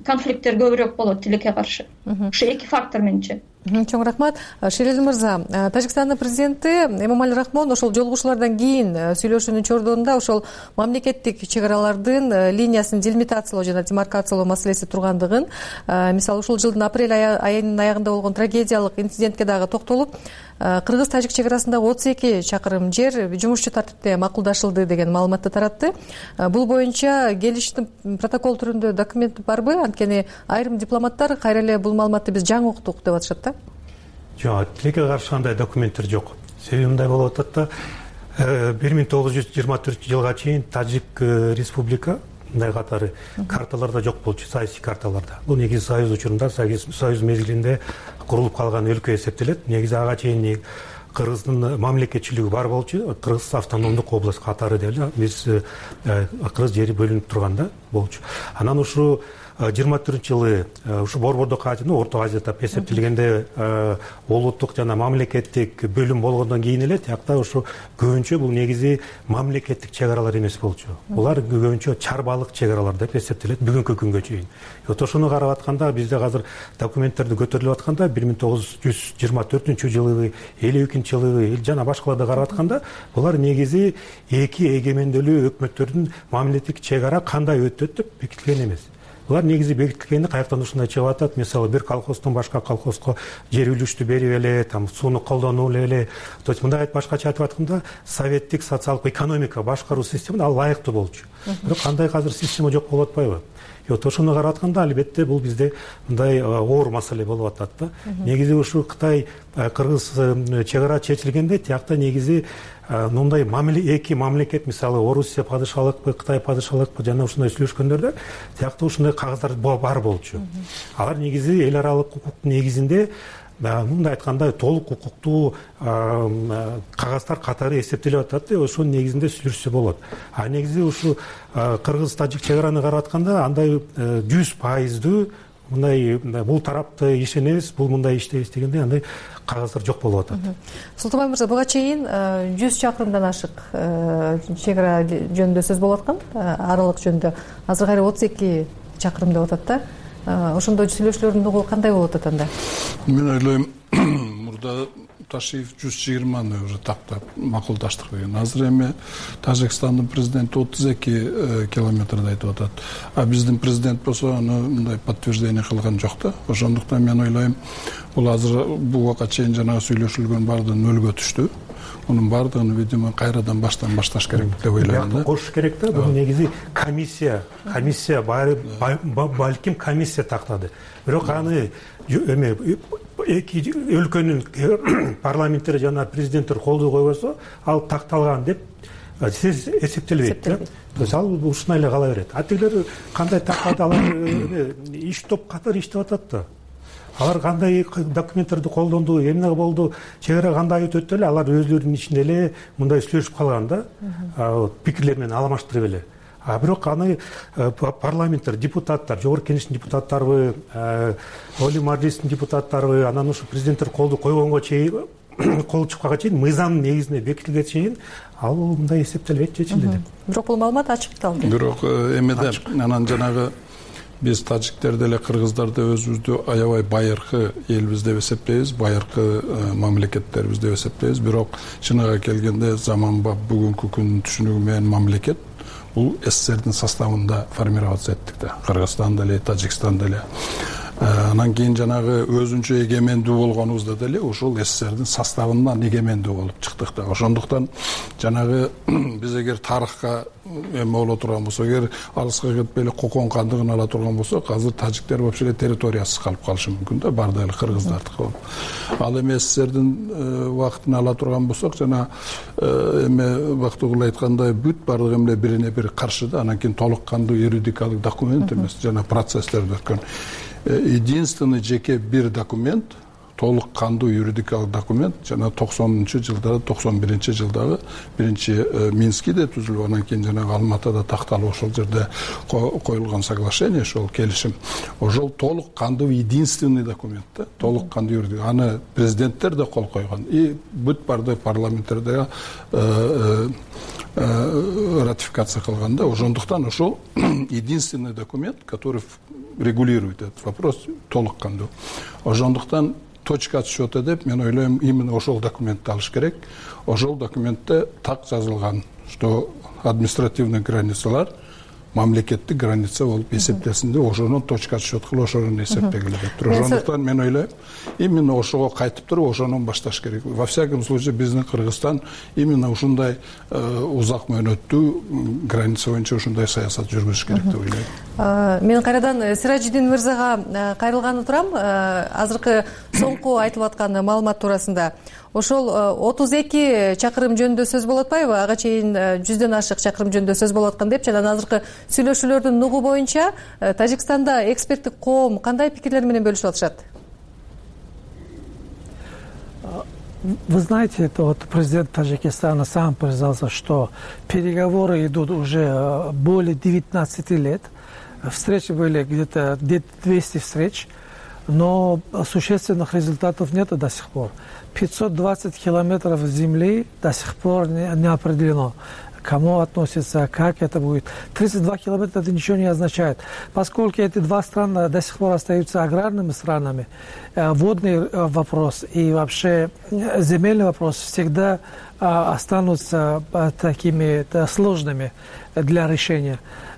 [SPEAKER 21] конфликттер көбүрөөк болот тилекке каршы. Ушу эки фактор менимче.
[SPEAKER 17] Чоң рахмат. Шерели мырза, Тажикстандын президенти Эмомали Рахмон ошол жолугушуулардан кийин сүйлөшүүнүн чордонунда ошол мамлекеттик чек аралардын линиясын делимитациялоо жана демаркациялоо маселеси тургандыгын, мисалы ушул жылдын апрель айынын аягында болгон трагедиялык инцидентке дагы токтолуп, кыргыз-тажик чек арасындагы 32 чакырым жер жумушчу тартипте макулдашылды деген маалыматты таратты. Бул боюнча келиштин протокол түрүндө документ барбы? Анткени айрым дипломаттар кайра эле бул маалыматты биз жаңы уктук деп атышат да.
[SPEAKER 18] Жок, тилекке каршы андай документтер жок. Себеби мындай болуп атат да, 1924 жылга чейин Тажик республика мындай катары карталарда жок болчу, саясий карталарда. Бул негизи Союз учурунда, Союз мезгилинде курулуп калган өлкө эсептелет. Негизи ага чейин Кыргыздын мамлекетчилиги бар болчу, Кыргыз автономдук область катары деле биз Кыргыз жери бөлүнүп турганда болчу. Анан ушу 24-жылы ушу Борбордук Азияны Орто Азия деп эсептелгенде улуттук жана мамлекеттик бөлүм болгондон кийин эле тиякта ушу көбүнчө бул негизи мамлекеттик чек аралар эмес болчу. Булар көбүнчө чарбалык чек аралар деп эсептелет бүгүнкү күнгө чейин. Ошону карап атканда бизде азыр документтерди көтөрүлүп атканда 1924-жылы, 52-жылы жана башкаларды карап атканда булар негизи эки эгемендүүлүү өкмөттөрдүн мамлекеттик чек ара кандай өтөт деп бекитилген эмес. Булар негизи бекитилгенде каяктан ушундай чыгып атат. Мисалы бир колхоздон башка колхозго жер үлүштү берип эле, сууну колдонуп эле. То есть мындай башкача айтып атканда советтик социалдык экономика башкаруу системасы ал ылайыктуу болчу. Бирок кандай азыр система жок болуп атпайбы? Ошону карап атканда албетте бул бизде мындай оор маселе болуп атат да. Негизи ушу Кытай Кыргыз чек ара чечилгенде тиякта негизи мындай эки мамлекет, мисалы Орусия падышалыкпы, Кытай падышалыкпы жана ушундай сүйлөшкөндөрдө тиякта ушундай кагаздар бар болчу. Алар негизи эл аралык укуктун негизинде мындай айтканда толук укуктуу кагаздар катары эсептелип атат да, ошонун негизинде сүйлөшсө болот. А негизи ушу Кыргыз-тажик чек араны карап атканда андай 100% мындай бул тарапты ишенебиз, бул мындай иштейбиз дегенде андай кагаздар жок болуп атат.
[SPEAKER 17] Султанбай мырза, буга чейин 100 чакырымдан ашык чек ара жөнүндө сөз болуп аткан, аралык жөнүндө. Азыр кайра 32 чакырым деп атат да. Ошондой сүйлөшүүлөрдүн угу кандай болуп атат анда?
[SPEAKER 19] Мен ойлойм, мурда Ташиев 120-ны уже тактап макулдаштык деген. Азыр эми Тажикстандын президенти 32 километрди айтып атат. А биздин президент болсо аны мындай подтверждение кылган жок да. Ошондуктан мен ойлойм, бул азыр буга чейин жанагы сүйлөшүлгөн баардыгы нөлгө түштү. Онун баардыгын видимо кайрадан баштан башташ керек деп ойлойм да.
[SPEAKER 18] Кошуш керек да. Бул негизи комиссия балким комиссия тактады. Бирок аны эме эки өлкөнүн парламенттери жана президенттер колдоо койбосо, ал такталган деп эсептелбейт да. То есть ал ушундай эле кала берет. Атилер кандай тактады, алар иш топ катары иштеп атат да. Алар кандай документтерди колдонду, эмне болду, чек ара кандай өтөт эле, алар өзлөрүнүн ичинде эле мындай сүйлөшүп калган да, пикирлер менен аламаштырып эле. А бирок аны парламенттер, депутаттар, жогорку кеңештин депутаттарыбы, Олий Мажлистин депутаттарыбы, анан ушу президенттер колду койгонго чейин, кол чыкканга чейин, мыйзамдын негизинде бекитилгенге чейин ал мындай эсептелбейт, чечилди деп.
[SPEAKER 17] Бирок бул маалымат ачыкталды.
[SPEAKER 19] Бирок эмеде анан жанагы биз тажиктер деле кыргыздарды өзүбүздү аябай байыркы элбиз деп эсептейбиз, байыркы мамлекеттербиз деп эсептейбиз. Бирок чыныгы келгенде заманбап бүгүнкү күндүн түшүнүгү менен мамлекет бул СССРдин составында формироваться эттик да. Кыргызстан деле, Тажикстан деле. Анан кийин жанагы өзүнчө эгемендүү болгонубузда деле ушул СССРдин составынан эгемендүү болуп чыктык да. Ошондуктан жанагы биз эгер тарыхка эме боло турган болсок, эгер алыска кетпей эле кокон кандыгын ала турган болсок, азыр тажиктер вообще эле территориясыз калып калышы мүмкүн да, баардык эле кыргыздардыкы болуп. Ал эми СССРдин убактын ала турган болсок, жана эме Бактыгул айткандай бүт баардык эмне бирине бири каршы да, анан кийин толук кандуу юридикалык документ эмес, жана процесслерди өткөн. Единственный жеке бир документ, толук кандуу юридикалык документ, жана 90-жылдары, 91-жылдагы биринчи Минскиде түзүлүп, анан кийин жана Алматыда такталып ошол жерде коюлган соглашение, ошол келишим. Ошол толук кандуу единственный документ да, толук кандуу юридикалык. Аны президенттер да кол койгон. И бүт баардык парламенттерде ратификация кылганда, ошондуктан ошол единственный документ, который регулирует этот вопрос толук кандуу. Ошондуктан точка отсчета деп мен ойлойм, именно ошол документти алыш керек. Ошол документте так жазылган, что административный границалар мамлекеттик граница болуп эсептелсин деп, ошонун точка отсчет кылып ошону эсептегиле деп тур. Ошондуктан мен ойлойм, именно ошого кайтып туруп ошонун башташ керек. Во всяком случае, биздин Кыргызстан именно ушундай узак мөөнөттүү граница боюнча ушундай саясат жүргүзүш керек деп ойлойм.
[SPEAKER 17] Мен кайрадан Сиражиддин мырзага кайрылганы турам. Азыркы соңку айтылып аткан маалымат туурасында ошол 32 чакырым жөнүндө сөз болуп атпайбы? Ага чейин 100дөн ашык чакырым жөнүндө сөз болуп аткан депчи. Анан азыркы сүйлөшүүлөрдүн нугу боюнча Тажикстанда эксперттик коом кандай пикирлер менен бөлүшүп атышат?
[SPEAKER 20] Вы знаете, это вот президент Таджикистана сам признался, что переговоры идут уже более 19 лет. Встречи были где-то 200 встреч, но существенных результатов нет до сих пор. 520 километров земли до сих пор не определено, кому относится, как это будет. 32 километра это ничего не означает. Поскольку эти два страны до сих пор остаются аграрными странами, водный вопрос и вообще земельный вопрос всегда останутся такими сложными для решения.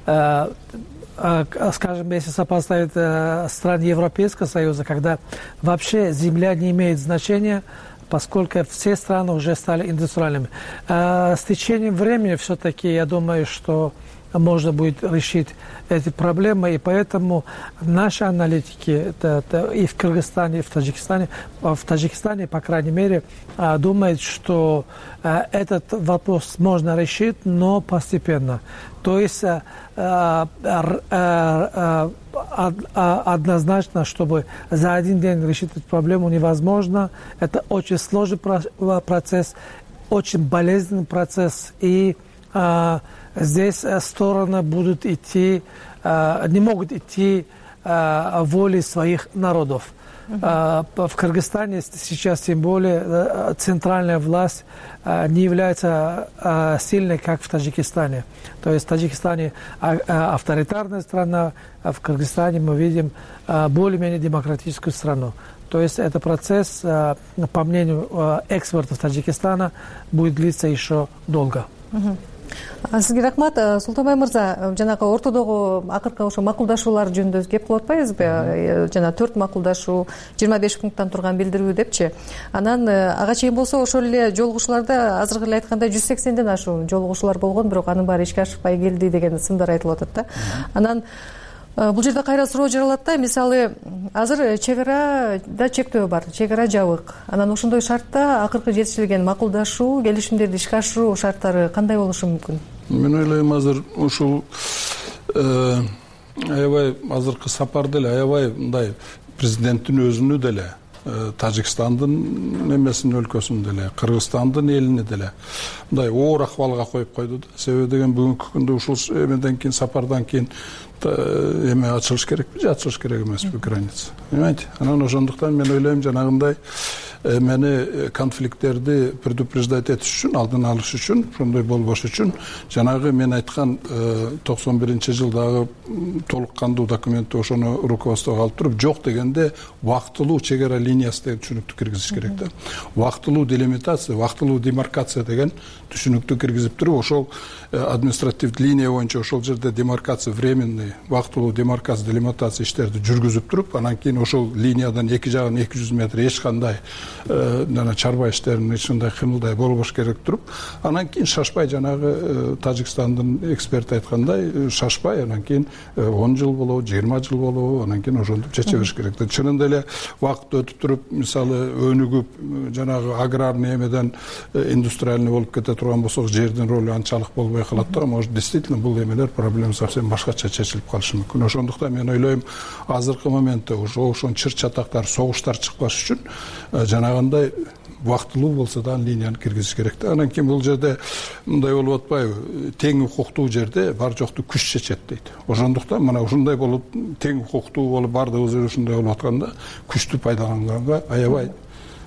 [SPEAKER 20] Скажем, если сопоставить страны Европейского Союза, когда вообще земля не имеет значения, поскольку все страны уже стали индустриальными. С течением времени все-таки, я думаю, что можно будет решить эти проблемы, и поэтому наши аналитики и в Кыргызстане, и в Таджикистане, по крайней мере, думают, что этот вопрос можно решить, но постепенно. То есть однозначно, чтобы за один день решить эту проблему невозможно. Это очень сложный процесс, очень болезненный процесс, и здесь стороны будут идти, не могут идти волей своих народов. В Кыргызстане сейчас тем более центральная власть не является сильной, как в Таджикистане. То есть в Таджикистане авторитарная страна, а в Кыргызстане мы видим более-менее демократическую страну. То есть этот процесс, по мнению экспертов Таджикистана, будет длиться еще долго.
[SPEAKER 17] Сизге рахмат. Султанбай мырза, жанагы ортодогу акыркы ошо макулдашуулар жөнүндө кеп кылып атпайбызбы? Жана 4 макулдашуу, 25 пункттан турган билдирүү депчи. Анан ага чейин болсо ошол эле жолугушууларда азыркы эле айткандай 180ден ашуун жолугушуулар болгон, бирок анын баары ишке ашпай келди деген сындар айтылып атат да. Анан бул жерде кайра суроо жаралат да. Мисалы, азыр чек арада чектөө бар, чек ара жабык. Анан ошондой шартта акыркы жетишилген макулдашуу, келишимдерди ишке ашыруу шарттары кандай болушу мүмкүн? Мен
[SPEAKER 19] ойлойм, азыр ушул аябай азыркы сапар деле аябай мындай президенттин өзүнү деле, Тажикстандын эмесин өлкөсүн деле, Кыргызстандын элини деле мындай оор акыбалга коюп койду да. Себеби деген бүгүнкү күндө ушул эмеден кийин, сапардан кийин эме ачылыш керекпи же ачылыш керек эмеспи граница? Понимаете? Анан ошондуктан мен ойлойм, жанагындай мени конфликттерди предупреждать этиш үчүн, алдын алыш үчүн, ошондой болбош үчүн жанагы мен айткан 91-жылдагы толук кандуу документти ошону руководствого алып туруп, жок дегенде убактылуу чек ара линиясы деген түшүнүктү киргизиш керек да. Убактылуу делимитация, убактылуу демаркация деген түшүнүктү киргизип туруп, ошол административдик линия боюнча ошол жерде демаркация, временный убактылуу демаркация, делимитация иштерди жүргүзүп туруп, анан кийин ошол линиядан эки жагын 200 метр эч кандай чарба иштерин эч кандай кыймылдай болбош керек туруп, анан кийин шашпай, жанагы Тажикстандын эксперти айткандай, шашпай, анан кийин 10 жыл болобу, 20 жыл болобу, анан кийин ошентип чече бериш керек да. Чынында эле убакыт өтүп туруп, мисалы өнүгүп, жанагы аграрный эмеден индустриальный болуп кете турган болсок, жердин ролу анчалык болбой калат да. Может, действительно бул эмелер проблема совсем башкача чечилип калышы мүмкүн. Ошондуктан мен ойлойм, азыркы моментте ошон чыр чатактар, согуштар чыкпаш үчүн жанагындай убактылуу болсо да линияны киргизиш керек да. Анан кийин бул жерде мындай болуп атпайбы? Тең укуктуу жерде бар жокту күч чечет дейт. Ошондуктан мына ушундай болуп, тең укуктуу болуп, бардыгыбыз ушундай болуп атканда, күчтү пайдаланганга аябай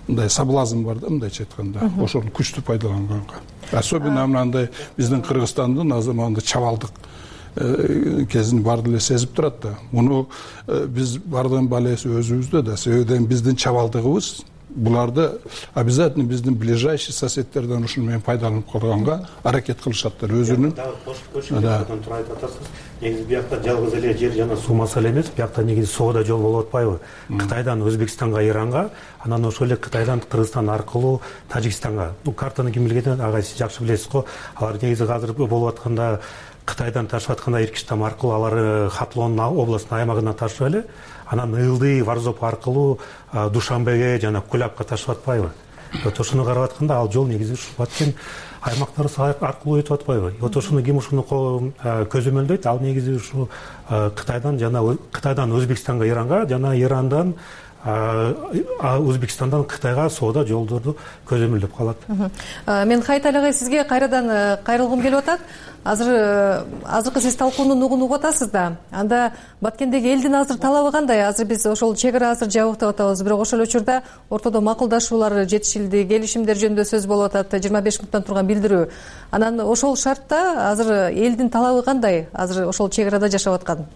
[SPEAKER 19] мындай соблазн бар да, мындайча айтканда, ошону күчтүү пайдаланганга. Особенно мындай биздин Кыргызстандын азыр мындай чабалдык кезин баарды эле сезип турат да. Муну биз бардын балеси өзүбүздө да, себеби биздин чабалдыгыбыз буларды обязательно биздин ближайший соседтерден ушуну менен пайдаланып калганга аракет кылышаттыр өзүнүн.
[SPEAKER 18] Дагы тура айтып атасыз. Негизи биякта жалгыз эле жер жана суу маселе эмес, биякта негизи соода жол болуп атпайбы? Кытайдан Өзбекстанга, Иранга, анан ошол эле Кытайдан Кыргызстан аркылуу Тажикстанга. Бул картаны ким билген, ага сиз жакшы билесиз го. Алар негизи азыр болуп атканда Кытайдан ташып атканда Иркиштам аркылуу алар Хатлон областынын аймагына ташып эле, анан Ылдый, Варзоп аркылуу Душанбеге жана Кулапка ташып атпайбы? Ошону карап атканда ал жол негизи ушул баткен аймактар аркылуу өтүп атпайбы? Ошону ким ушуну көзөмөлдөйт? Ал негизи ушу Кытайдан Өзбекстанга, Иранга жана Ирандан Өзбекстандан Кытайга соода жолдорду көзөмөлдөп калат.
[SPEAKER 17] Мен Хайтай агай сизге кайрадан кайрылгым келип атат. Азыркы сиз талкууну угуп атасыз да. Анда Баткендеги элдин азыр талабы кандай? Азыр биз ошол чек ара азыр жабык деп атабыз. Бирок ошол учурда ортодо макулдашуулар жетишилди, келишимдер жөнүндө сөз болуп атат. 25 миңден турган билдирүү. Анан ошол шартта азыр элдин талабы кандай? Азыр ошол чек арада жашап аткан.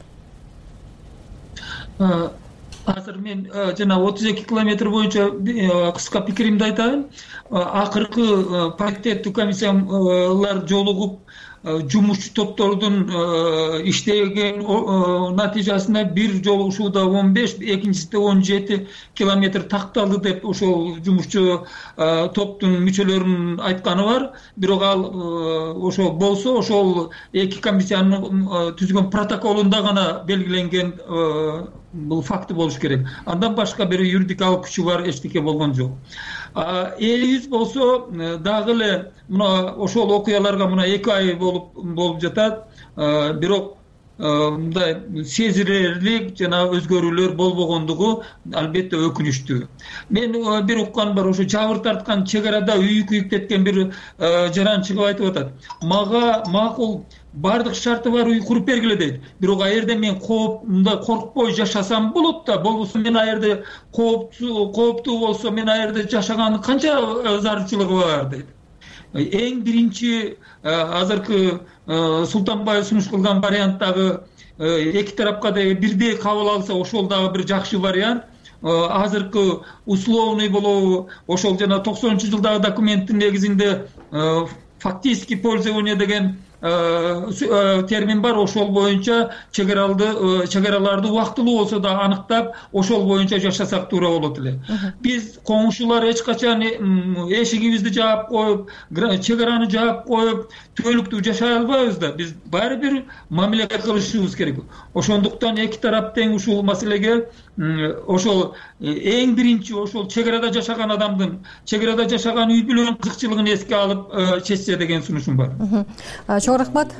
[SPEAKER 2] Азыр мен жана 32 километр боюнча кыска пикиримди айтайын. Акыркы паритеттүү комиссиялар жолугуп жумушчу топтордун иштеген натыйжасында бир жолугушууда 15, экинчисинде 17 километр такталды деп ошол жумушчу топтун мүчөлөрүнүн айтканы бар. Бирок ал ошол болсо, ошол эки комиссиянын түзгөн протоколунда гана белгиленген бул факты болуш керек. Андан башка бир юридикалык күчү бар эчтеке болгон жок. Элибиз болсо дагы эле мына ошол окуяларга мына 2 ай болуп жатат. Бирок мындай сезилерлик жана өзгөрүүлөр болбогондугу албетте өкүнүчтүү. Мен бир уккан бар, ошо жабыр тарткан чек арада үйү күйүктеткен бир жаран чыгып айтып атат. Мага макул бардык шарты бар үй куруп бергиле дейт. Бирок аерде мен мындай коркпой жашасам болот да, болбосо мен аерде кооптуу болсо мен аерде жашаганын канча зарылчылыгы бар дейт. Эң биринчи азыркы Султанбаев сунуш кылган варианттагы эки тарапка да бирдей кабыл алса ошол дагы бир жакшы вариант. Азыркы условный болобу, ошол жана 90-жылдагы документтин негизинде фактический пользование деген термин бар. Ошол боюнча чек араларды убактылуу болсо да аныктап ошол боюнча жашасак туура болот эле. Биз коңшулар эч качан эшигибизди жаап коюп, чек араны жаап коюп түбөлүктүү жашай албайбыз да. Биз баары бир мамиле кылышыбыз керек. Ошондуктан эки тарап тең ушул маселеге ошол эң биринчи ошол чек арада жашаган адамдын чек арада жашаган үй бүлөнүн кызыкчылыгын эске алып чечсе деген сунушум бар.
[SPEAKER 17] Чоң рахмат.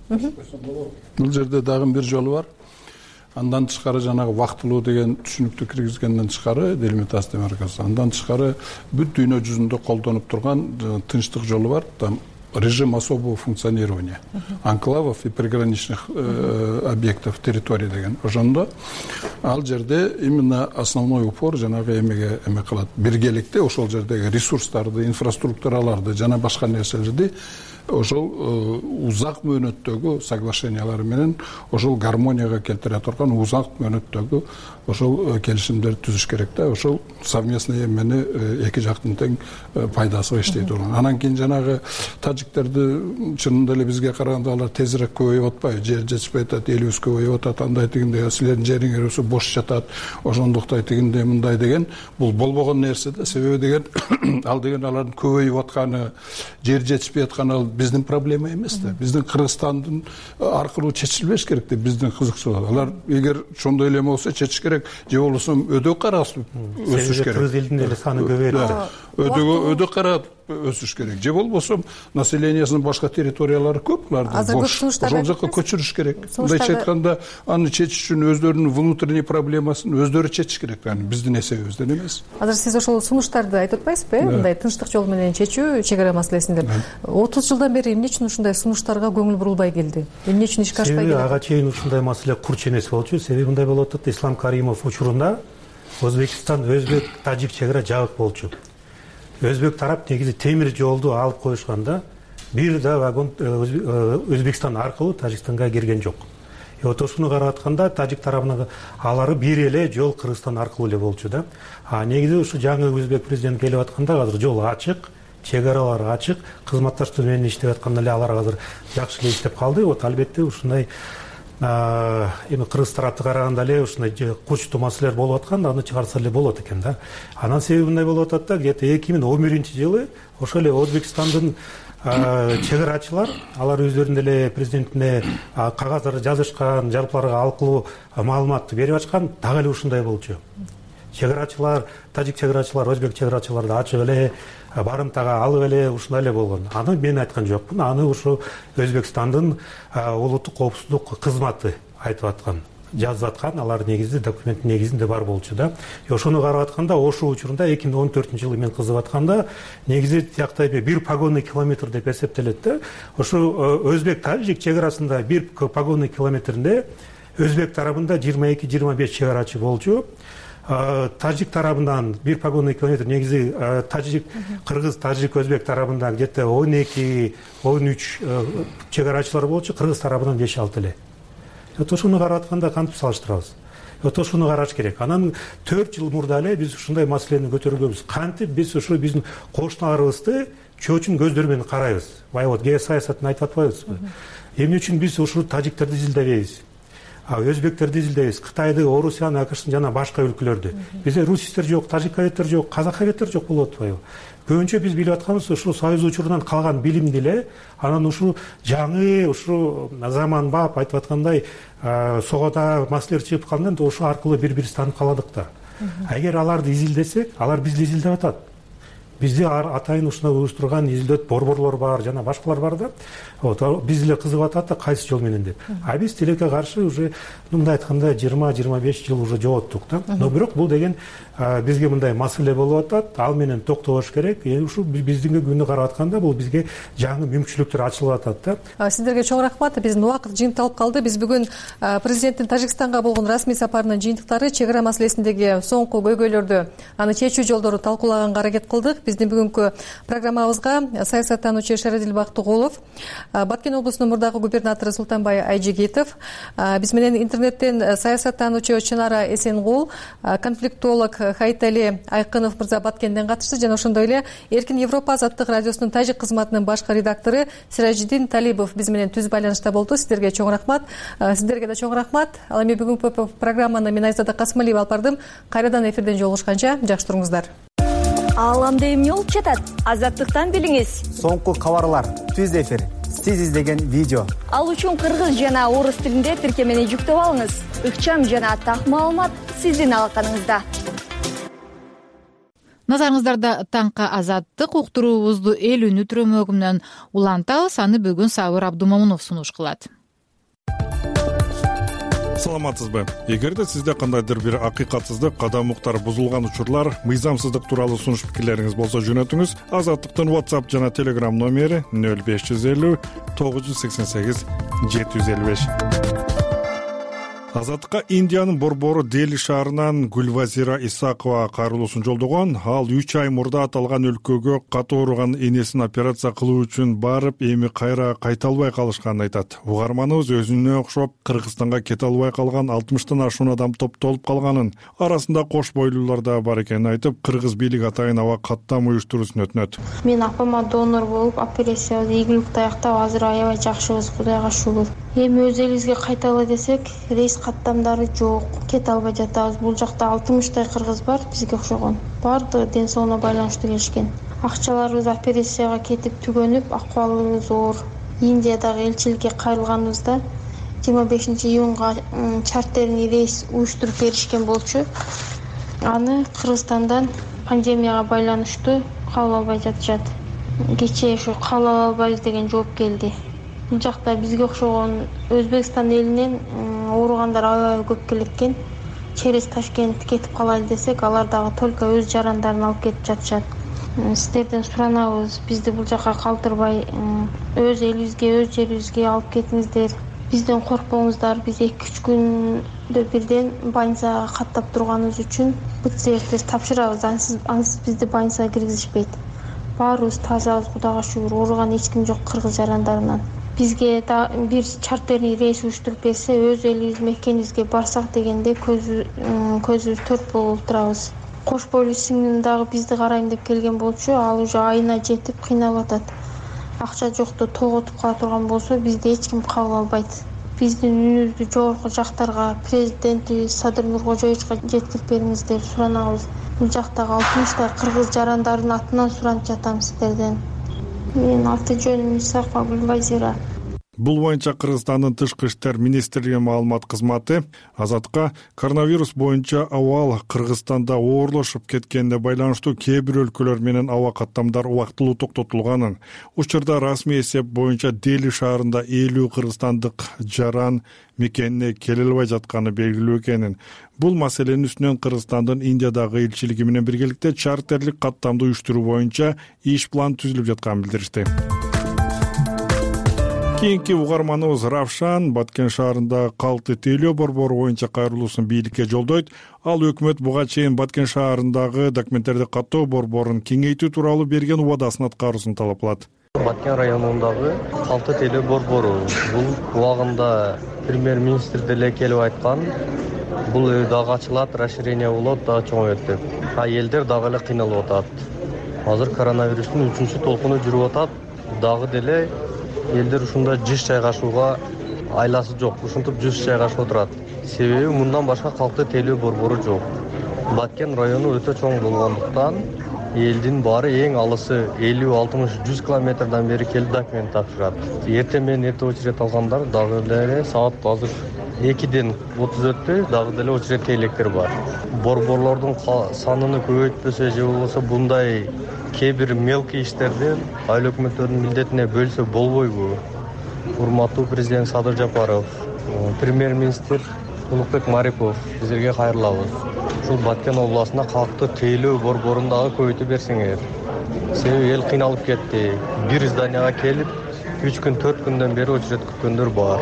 [SPEAKER 19] Бул жерде дагы бир жолу бар. Андан тышкары жанагы вактылуу деген түшүнүктү киргизгенден тышкары делимитация демаркасы. Андан тышкары бүт дүйнө жүзүндө колдонуп турган тынчтык жолу бар. Там режим особого функционирования анклавов и приграничных объектов территории деген. Ошондо ал жерде именно основной упор жанагы эмеге кылат. Биргеликте ошол жердеги ресурстарды, инфраструктураларды жана башка нерселерди ошол узак мөөнөттөгү соглашениялар менен ошол гармонияга келтире турган узак мөөнөттөгү ошол келишимдерди түзүш керек да. Ошол совместный эмени эки жактын тең пайдасына иштей турган. Анан кийин жанагы тажиктерди чынында эле бизге караганда алар тезирээк көбөйүп атпайбы? Жер жетишпей атат, элибиз көбөйүп атат, андай тигиндей, силердин жериңер өсө бош жатат, ошондуктай тигиндей мындай деген бул болбогон нерсе да. Себеби деген ал деген алардын көбөйүп атканы, жер жетишпей атканы ал биздин проблема эмес да. Биздин Кыргызстандын аркылуу чечилбеш керек да биздин кызыкчылык. Алар эгер ошондой эле болсо чечиш керек, же болбосо өдө карасып өсүш керек.
[SPEAKER 18] Кыргыз элдин эле саны көбөйөт.
[SPEAKER 19] Өдө карап өсүш керек. Же болбосо населениясынын башка территориялары көп, аларды бош. Ошол жака көчүрүш керек. Мындайча айтканда, аны чечиш үчүн өздөрүнүн внутренний проблемасын өздөрү чечиш керек, аны биздин эсебибизден эмес.
[SPEAKER 17] Азыр сиз ошол сунуштарды айтып атпайсызбы? Мындай тынчтык жол менен чечүү чек ара маселесин деп. 30 жылдан бери эмне үчүн ушундай сунуштарга көңүл бурулбай келди? Эмне үчүн ишке ашпай келди?
[SPEAKER 18] Ага чейин ушундай маселе курч эмес болчу. Себеби мындай болуп атат, Ислам Каримов учурунда Өзбекстан өзбек тажик чек ара жабык болчу. Өзбек тарап негизи темир жолду алып коюшканда бир да вагон Өзбекстан аркылуу Тажикстанга кирген жок. Вот ошону карап атканда тажик тарабына алары бир эле жол Кыргызстан аркылуу эле болчу да. Негизи ушу жаңы өзбек президент келип атканда азыр жол ачык, чек аралар ачык, кызматташтар менен иштеп атканда эле алар азыр жакшы эле иштеп калды. Вот албетте ушундай эми кыргыз тарапты караганда эле ушундай кучтуу маселелер болуп атканда аны чыгарса эле болот экен да. Анын себеби мындай болуп атат да, где-то 2011-жылы ошол эле Өзбекстандын чек арачылар алар өздөрүнүн эле президентине кагаздарды жазышкан, жалпыларга алкылуу маалыматты берип ачкан, дагы эле ушундай болчу. Чек арачылар, тажик чек арачылар, өзбек чек арачыларды ачып эле барымтага алып эле ушундай эле болгон. Аны мен айткан жокмун, аны ушу Өзбекстандын улуттук коопсуздук кызматы айтып аткан, жазып аткан, алар негизи документтин негизинде бар болчу да. Ошону карап атканда ошол учурунда 2014-жылы мен кызып атканда негизи тиякта бир погонный километр деп эсептелет да. Ошо өзбек тажик чек арасында бир погонный километринде өзбек тарабында 22-25 чек арачы болчу. Тажик тарабынан бир погонный километр негизи тажик, кыргыз, тажик, өзбек тарабынан где-то 12-13 чек арачылар болчу, кыргыз тарабынан 5-6 эле. Вот ошону карап атканда кантип салыштырабыз? Вот ошону караш керек. Анан 4 жыл мурда эле биз ушундай маселени көтөргөнбүз. Кантип биз ушу биздин кошуналарыбызды чоочун көздөр менен карайбыз? Вот геосаясатын айтып атпайбызбы? Эмне үчүн биз ушу тажиктерди изилдебейбиз? Өзбектерди изилдейбиз, Кытайды, Орусияны, АКШтын жана башка өлкөлөрдү. Бизде русистер жок, тажиккалеттер жок, казаккалеттер жок болуп атпайбы? Көбүнчө биз билип атканыбыз ушу Союз учурунан калган билимди эле, анан ушу жаңы, ушу заманбап айтып аткандай согода маселелер чыгып калганда ошо аркылуу бири-бирибизди таанып каладык да. Эгер аларды изилдесек, алар бизди изилдеп атат. Бизде атайын ушундай уюштурган изилдөөт борборлор бар, жана башкалар бар да. Вот биз эле кызыгып атат да, кайсы жол менен деп. Биз тилекке каршы уже мындай айтканда 20-25 жыл уже жооттук да. Но бирок бул деген бизге мындай маселе болуп атат, ал менен токтобош керек. Ушу биздин күнү карап атканда бул бизге жаңы мүмкүнчүлүктөр ачылып атат да.
[SPEAKER 17] Сиздерге чоң рахмат. Биздин убакыт жыйынталып калды. Биз бүгүн президенттин Тажикстанга болгон расмий сапарынын жыйынтыктары, чек ара маселесиндеги соңку көйгөйлөрдү, аны чечүү жолдору талкуулаганга аракет кылдык. Биздин бүгүнкү программабызга саясаттануучу Шеразил Бактыгулов, Баткен облусунун мурдагы губернатору Султанбай Айжигитов, биз менен интернеттен саясаттануучу Чынара Эсенгул, конфликтолог Хайтали Айкынов мырза Баткенден катышты, жана ошондой эле Эркин Европа азаттык радиосунун тажик кызматынын башкы редактору Сиражиддин Талибов биз менен түз байланышта болду. Сиздерге чоң рахмат. Сиздерге да чоң рахмат. Ал эми бүгүнкү программаны мен Айзада Касымалиева алып бардым. Кайрадан эфирден жолугушканча жакшы туруңуздар.
[SPEAKER 4] Ааламда эмне болуп жатат? Азаттыктан билиңиз.
[SPEAKER 22] Соңку кабарлар, түз эфир, сиз издеген видео.
[SPEAKER 4] Ал үчүн кыргыз жана орус тилинде тиркемени жүктөп алыңыз. Ыкчам жана так маалымат сиздин алаканыңызда.
[SPEAKER 1] Назарыңыздарда таңкы азаттык уктуруубузду эл үнү түрөмөгү менен улантабыз. Аны бүгүн Сабыр Абдумомунов сунуш кылат.
[SPEAKER 23] Саламатсызбы? Эгерде сизде кандайдыр бир акыйкатсыздык, кадам уктар бузулган учурлар, мыйзамсыздык тууралуу сунуш пикирлериңиз болсо жөнөтүңүз. Азаттыктын WhatsApp жана Telegram номери 0550 988 755. Азаттыкка Индиянын борбору Дели шаарынан Гүлвазира Исакова кайрылуусун жолдогон. Ал 3 ай мурда аталган өлкөгө каты ооруган энесин операция кылуу үчүн барып, эми кайра кайта албай калышканын айтат. Угарманыбыз өзүнө окшоп Кыргызстанга кете албай калган 60тан ашуун адам топтолуп калганын, арасында кош бойлуулар да бар экенин айтып, кыргыз бийлиги атайын аба каттам уюштуруусун өтүнөт.
[SPEAKER 24] Мен апама донор болуп, операциябызды ийгиликтүү аяктап, азыр аябай жакшыбыз, Кудайга шүгүр. Эми өз элибизге кайталы десек, рейс каттамдары жок, кете албай жатабыз. Бул жакта 60 кыргыз бар, бизге окшогон. Бардыгы ден соолугуна байланыштуу келишкен. Акчаларыбыз операцияга кетип түгөнүп, акыбалыбыз оор. Индиядагы элчиликке кайрылганыбызда 25-июнга чартерный рейс уюштуруп беришкен болчу. Аны Кыргызстандан пандемияга байланыштуу кабыл албай жатышат. Кечээ ушу кабыл албайбыз деген жооп келди. Бул жакта бизге окшогон Өзбекстан элинен ооругандар аябай көп келеткен. Через Ташкент кетип калайлы десек, алар дагы только өз жарандарын алып кетип жатышат. Сиздерден суранабыз, бизди бул жака калтырбай, өз элибизге, өз жерибизге алып кетиңиздер. Бизден коркпоңуздар, биз 2-3 күндө бирден больницага каттап турганыбыз үчүн ПЦР тест тапшырабыз. Ансыз бизди больницага киргизишпейт. Баарыбыз тазабыз, Кудайга шүгүр. Ооруган эч ким жок кыргыз жарандарынан. Бизге бир чартерный рейс уюштуруп берсе, өз элибиз мекенибизге барсак дегенде көзүбүз төрт болуп турабыз. Кош бойлуу сиңдим дагы бизди карайм деп келген болчу, ал уже айына жетип кыйналып атат. Акча жокто тоготуп кала турган болсо, бизди эч ким кабыл албайт. Биздин үнүбүздү жогорку жактарга, президентибиз Садыр Нуркожоевичке жеткирип бериңиз деп суранабыз. Бул жактагы 60 кыргыз жарандарынын атынан суранып жатам сиздерден. Менин аты жөнүм Исакова Гүлбазира.
[SPEAKER 23] Бул боюнча Кыргызстандын тышкы иштер министрлиги маалымат кызматы Азатка коронавирус боюнча абал Кыргызстанда оорлошуп кеткенине байланыштуу кээ бир өлкөлөр менен аба каттамдар убактылуу токтотулганын, учурда расмий эсеп боюнча Дели шаарында 50 кыргызстандык жаран мекенине келе албай жатканы белгилүү экенин, бул маселенин үстүнөн Кыргызстандын Индиядагы элчилиги менен биргеликте чартерлик каттамды уюштуруу боюнча иш план түзүлүп жатканын билдиришти. Кийинки угарманыбыз Равшан Баткен шаарында калты тейлөө борбору боюнча кайрылуусун бийликке жолдойт. Ал өкмөт буга чейин Баткен шаарындагы документтерди каттоо борборун кеңейтүү тууралуу берген убадасын аткаруусун талап кылат.
[SPEAKER 5] Баткен районундагы калты тейлөө борбору бул убагында премьер-министр деле келип айткан. Бул дагы ачылат, расширение болот, дагы чоңойот деп. Элдер дагы эле кыйналып атат. Азыр коронавирустун 3-чү толкуну жүрүп атат. Дагы деле элдер ушунда жүз жайгашууга айласы жок, ушинтип жүз жайгашып отурат. Себеби мындан башка калкты тейлөө борбору жок. Баткен району өтө чоң болгондуктан элдин баары эң алысы 50-60-100 километрден бери келип документ тапшырат. Эртең менен эрте очередь алгандар дагы деле саат азыр 2-ден 30 өттү, дагы деле очередь электер бар. Борборлордун санын көбөйтпөсө же болбосо bunday кээ бир мелкий иштерди айыл өкмөттөрүнүн милдетине бөлсө болбойбу? Урматтуу президент Садыр Жапаров, премьер-министр Улукбек Марипов сиздерге кайрылабыз. Ушул Баткен областына калкты тейлөө борборун дагы көбөйтүп берсеңер. Себеби эл кыйналып кетти. Бир зданияга келип 3 күн 4 күндөн бери очередь күткөндөр бар.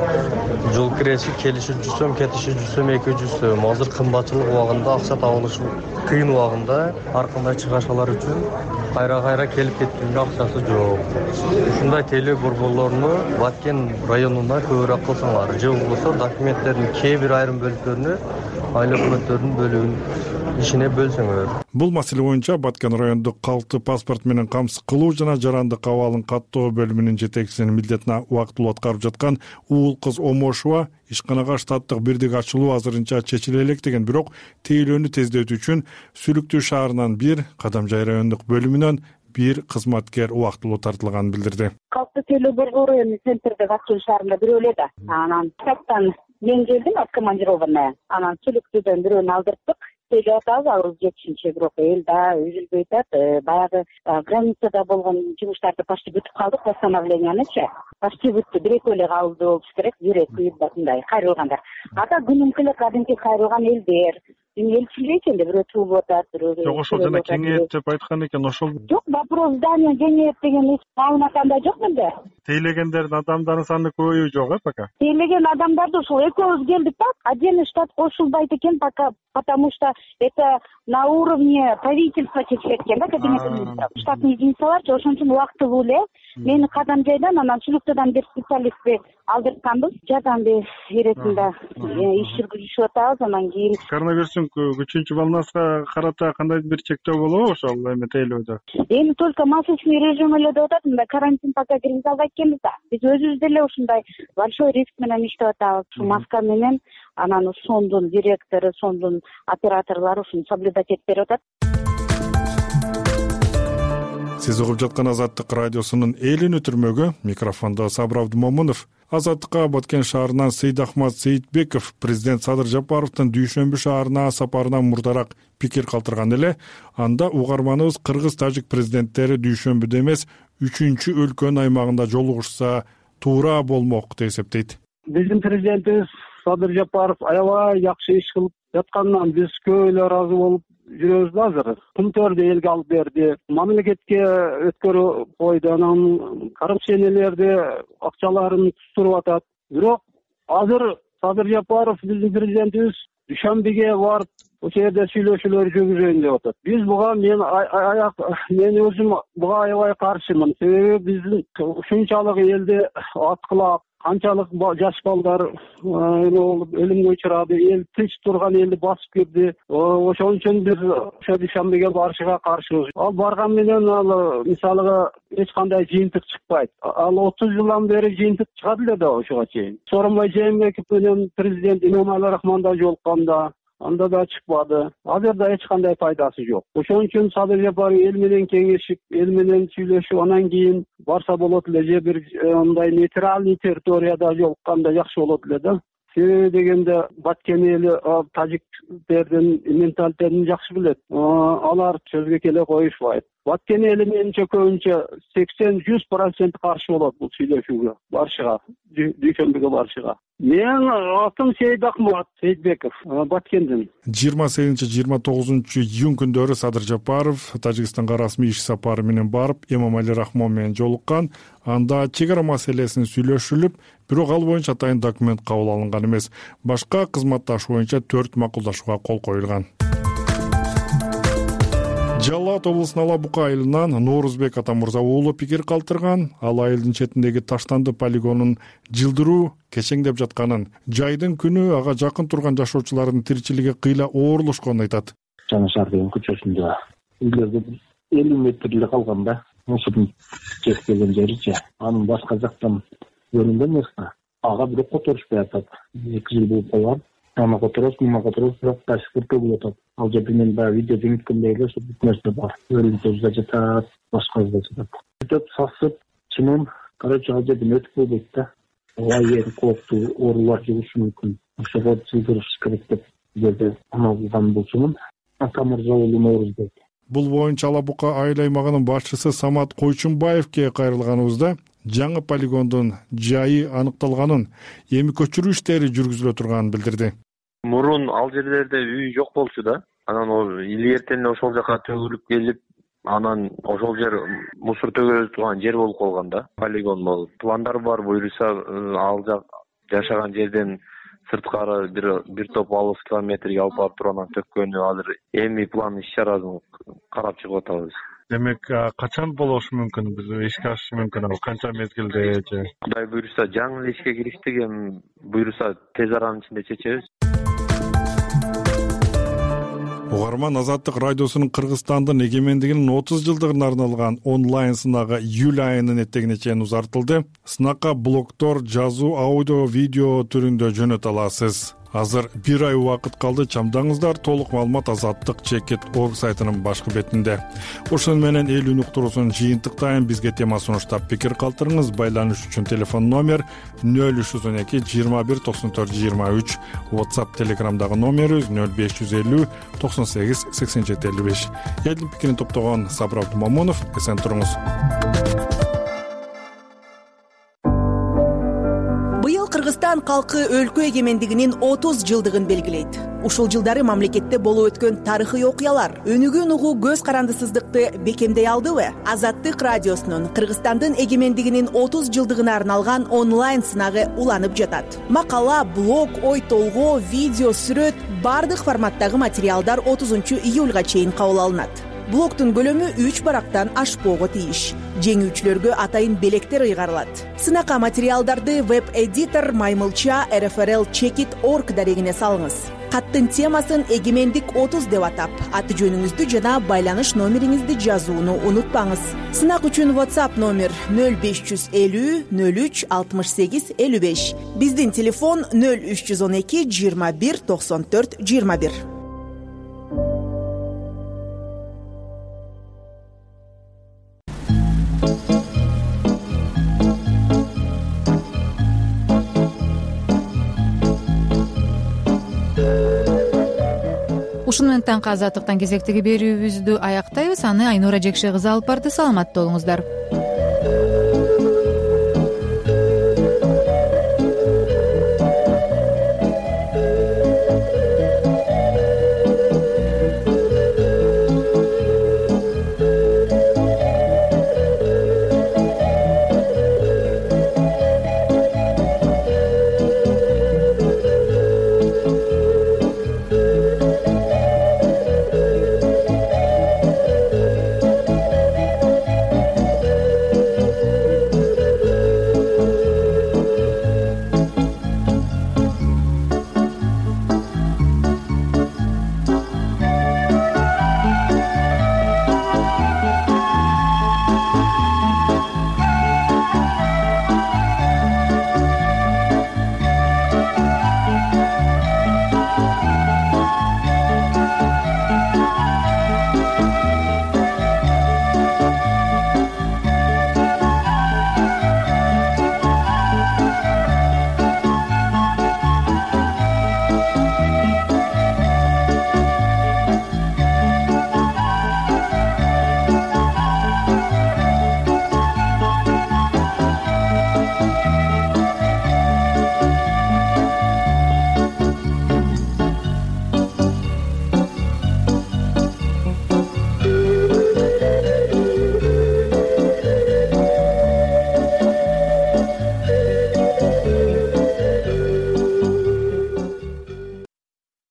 [SPEAKER 5] Жол киреше келиши жүрсөм, кетиши жүрсөм 200 сом. Азыр кымбатчылык убагында акча табылышы кыйын убагында ар кандай чыгашалар үчүн кайра келип кеткенге акчасы жок. Ушундай тейлөө борборлоруну Баткен районуна көбүрөөк кылсаңар, же болбосо документтердин кээ бир айрым бөлүктөрүнү айыл өкмөттөрүнүн бөлүгүн ишине бөлсөңөр.
[SPEAKER 23] Бул маселе боюнча Баткен райондук калкты паспорт менен камсыз кылуу жана жарандык абалын каттоо бөлүмүнүн жетекчисинин милдетин убактылуу аткарып жаткан уул кыз Омошова ишканага штаттык бирдик ачылуу азырынча чечиле элек деген, бирок тейлөөнү тездетүү үчүн Сүлүктүү шаарынан 1, Кадамжай райондук бөлүмүнөн 1 кызматкер убактылуу тартылганын билдирди.
[SPEAKER 8] Калкты тейлөө борбору эми центрде Баткен шаарында бирөө эле да. Анан штаттан мен келдим, командированная. Анан Сүлүктүүдөн бирөөнү алдырттык. Тейлөө атабыз, арыз жетишинче, бирок эл да үзүлбөй атат. Баягы границада болгон жумуштарды почти бүтүп калдык, восстановленияны-чы. Почти бүтү, 1-2 эле калды болуш керек, жүрөк мындай кайрылгандар. Ата күнүмкү эле кадимки кайрылган элдер. Элчилик экен, бирөө туулуп атат, бирөө.
[SPEAKER 23] Жок, ошол жана кеңейет деп айткан экен, ошол.
[SPEAKER 8] Жок, вопрос здания кеңейет деген маалымат анда жок менде.
[SPEAKER 23] Тейлегендердин адамдардын саны көбөйүү жок, пока.
[SPEAKER 8] Тейлеген адамдарды ушул экөөбүз келдик да, отдельный штат кошулбайт экен пока, потому что это на уровне правительства чечилет экен да, кабинет министров. Штатный единицаларчы, ошон үчүн убактылуу эле мени Кадамжайдан, анан Сүлүктөдөн бир специалистти алдыртканбыз. Жардам бересинде иш жүргүзүшүп атабыз, анан кийин
[SPEAKER 23] коронавирустун 3-чү волнасына карата кандай бир чектөө болобу ошол эми тейлөөдө?
[SPEAKER 8] Эми только масочный режим эле деп атат, мындай карантин пока киргизе албайт экенбиз да. Биз өзүбүз деле ушундай большой риск менен иштеп атабыз. Маска менен анан сондун директору, сондун операторлору ушуну соблюдать этип берип атат.
[SPEAKER 23] Сиз угуп жаткан Азаттык радиосунун элин өтүрмөгү, микрофондо Сабыр Абдымомунов. Азаттыкка Баткен шаарынан Сейдахмат Сейитбеков президент Садыр Жапаровдун Дүйшөмбү шаарына сапарынан мурдараак пикир калтырган эле. Анда угарманыбыз кыргыз-тажик президенттери Дүйшөмбүдө эмес, 3-чү өлкөнүн аймагында жолугушса туура болмок деп эсептейт.
[SPEAKER 9] Биздин президентибиз Садыр Жапаров аябай жакшы иш кылып жатканынан биз көп эле ыраазы болуп жүрөбүз да азыр. Кумтөрдү элге алып берди, мамлекетке өткөрүп койду, анан коррупциялерди акчаларын туруп атат. бирок азыр Садыр Жапаров биздин президентибиз Дүйшөмбүгө барып ошол жерде сүйлөшүүлөр жүргүзөйүн деп атат. Биз буга мен өзүм буга аябай каршымын. Себеби биздин ушунчалык элди аткылап, канчалык жаш балдар өлүмгө учурады, эл тынч турган элди басып кирди. Ошон үчүн биз ошо Дүйшөмбүгө барышыга каршыбыз. Ал барган менен мисалыга эч кандай жыйынтык чыкпайт. Ал 30 жылдан бери жыйынтык чыгат эле да ошого чейин. Сооронбай Жээнбеков менен президент Эмомали Рахмонда жолукканда анда да чыкпады. Азыр да эч кандай пайдасы жок. Ошон үчүн Садыр Жапаров эл менен кеңешип, эл менен сүйлөшүп, анан кийин барса болот эле, же бир мындай нейтральный территорияда жолукканда жакшы болот эле да. Себеби дегенде Баткен эли тажиктердин менталитетин жакшы билет. Алар сөзгө келе коюшпайт. Баткен эли менимче көбүнчө 80-100% каршы болот бул сүйлөшүүгө барышыга, Дүйшөмбүгө барышыга. Мен атым Сейит Акмат Сейитбеков, Баткенден.
[SPEAKER 23] 28-29 июнь күндөрү Садыр Жапаров Тажикстанга расмий иш сапары менен барып, Эмомали Рахмон менен жолуккан. Анда чек ара маселесин сүйлөшүлүп, бирок ал боюнча атайын документ кабыл алынган эмес. Башка кызматташ боюнча 4 макулдашууга кол коюлган. Жалал Абад облусунун Ала Бука айылынан Ноорузбек Атамырза уулу пикир калтырган. Ал айылдын четиндеги таштанды полигонун жылдыруу кечеңдеп жатканын, жайдын күнү ага жакын турган жашоочулардын тиричилиги кыйла оорлошконун айтат.
[SPEAKER 7] Жаңы шаар деген көчөсүндө үйлөрдө 50 метр эле калган да. Мусордун чектелген жеричи. Анын башка жактан бөлүнгөн место. Ага бирок которушпай атат. 2 жыл болуп калган. Аны которос, мына которос, бирок ташкыр төгүп атат. Ал жерде мен баягы видео жөнөткөндөй эле ошол нерсе бар. Өрүнтөз да жатат, башка да жатат. Өтөп сасып, чынын, короче, ал жерден өтүп болбойт да. Ага кооптуу оорулар жугушу мүмкүн. Ошого жылдырыш керек деп жерде аналган болчумун. Атамырза уулу Ноорузбек.
[SPEAKER 23] Бул боюнча Ала Бука айыл аймагынын башчысы Самат Койчунбаевке кайрылганыбызда жаңы полигондун жайы аныкталганын, эми көчүрүү иштери жүргүзүлө турганын билдирди.
[SPEAKER 10] Мурун ал жерлерде үй жок болчу да. Анан или эртең ошол жака төгүлүп келип, анан ошол жер мусор төгөбөй турган жер болуп калган да. Полигон болуп. Пландар бар, буюрса ал жак жашаган жерден сырткары бир топ алыс километрге алып барып туруп анан төккөнү азыр эми план иш-чарасын карап чыгып атабыз.
[SPEAKER 23] Демек, качан болушу мүмкүн, биз ишке ашышы мүмкүн, ал канча мезгилде же?
[SPEAKER 10] Кудай буйруса жаңы эле ишке кириштик, эми буйруса тез аранын ичинде чечебиз.
[SPEAKER 23] Угарман Азаттык радиосунун Кыргызстандын эгемендигинин 30 жылдыгына арналган онлайн сынагы июль айынын этегине чейин узартылды. Сынакка блогдор, жазуу, аудио, видео түрүндө жөнөтө аласыз. Азыр 1 ай убакыт калды. Чамдаңыздар. Толук маалымат azattik.org сайтынын башкы бетинде. Ошону менен эл үн уктуруусун жыйынтыктайын. Бизге тема сунуштап пикир калтырыңыз. Байланыш үчүн телефон номер 0312 21 94 23. WhatsApp, Telegramдагы номерибиз 0550 98 87 55. Элдин пикирин топтогон Сабыр Абдумамунов. Эсен туруңуз.
[SPEAKER 11] Кыргызстан калкы өлкө эгемендигинин 30 жылдыгын белгилейт. Ушул жылдары мамлекетте болуп өткөн тарыхый окуялар өнүгөн угуу көз карандысыздыкты бекемдей алдыбы? Азаттык радиосунун Кыргызстандын эгемендигинин 30 жылдыгына арналган онлайн сынагы уланып жатат. Макала, блог, ой толгоо, видео, сүрөт бардык форматтагы материалдар 30 июлга чейин кабыл алынат. Блогтун көлөмү 3 барактан ашпоого тийиш. Жеңүүчүлөргө атайын белектер ыйгарылат. Сынакка материалдарды веб-эдитор Маймылча rfrl.org дарегине салыңыз. Каттын темасын эгемендик 30 деп атап, аты жөнүңүздү жана байланыш номериңизди жазууну унутпаңыз. Сынак үчүн WhatsApp номер 0550 03 68 55. Биздин телефон 0312 21 94 21.
[SPEAKER 1] Ушуну менен таңкы азаттыктан кезектеги берүүбүздү аяктайбыз. Аны Айнура Жекше кызы алып барды. Саламатта болуңуздар.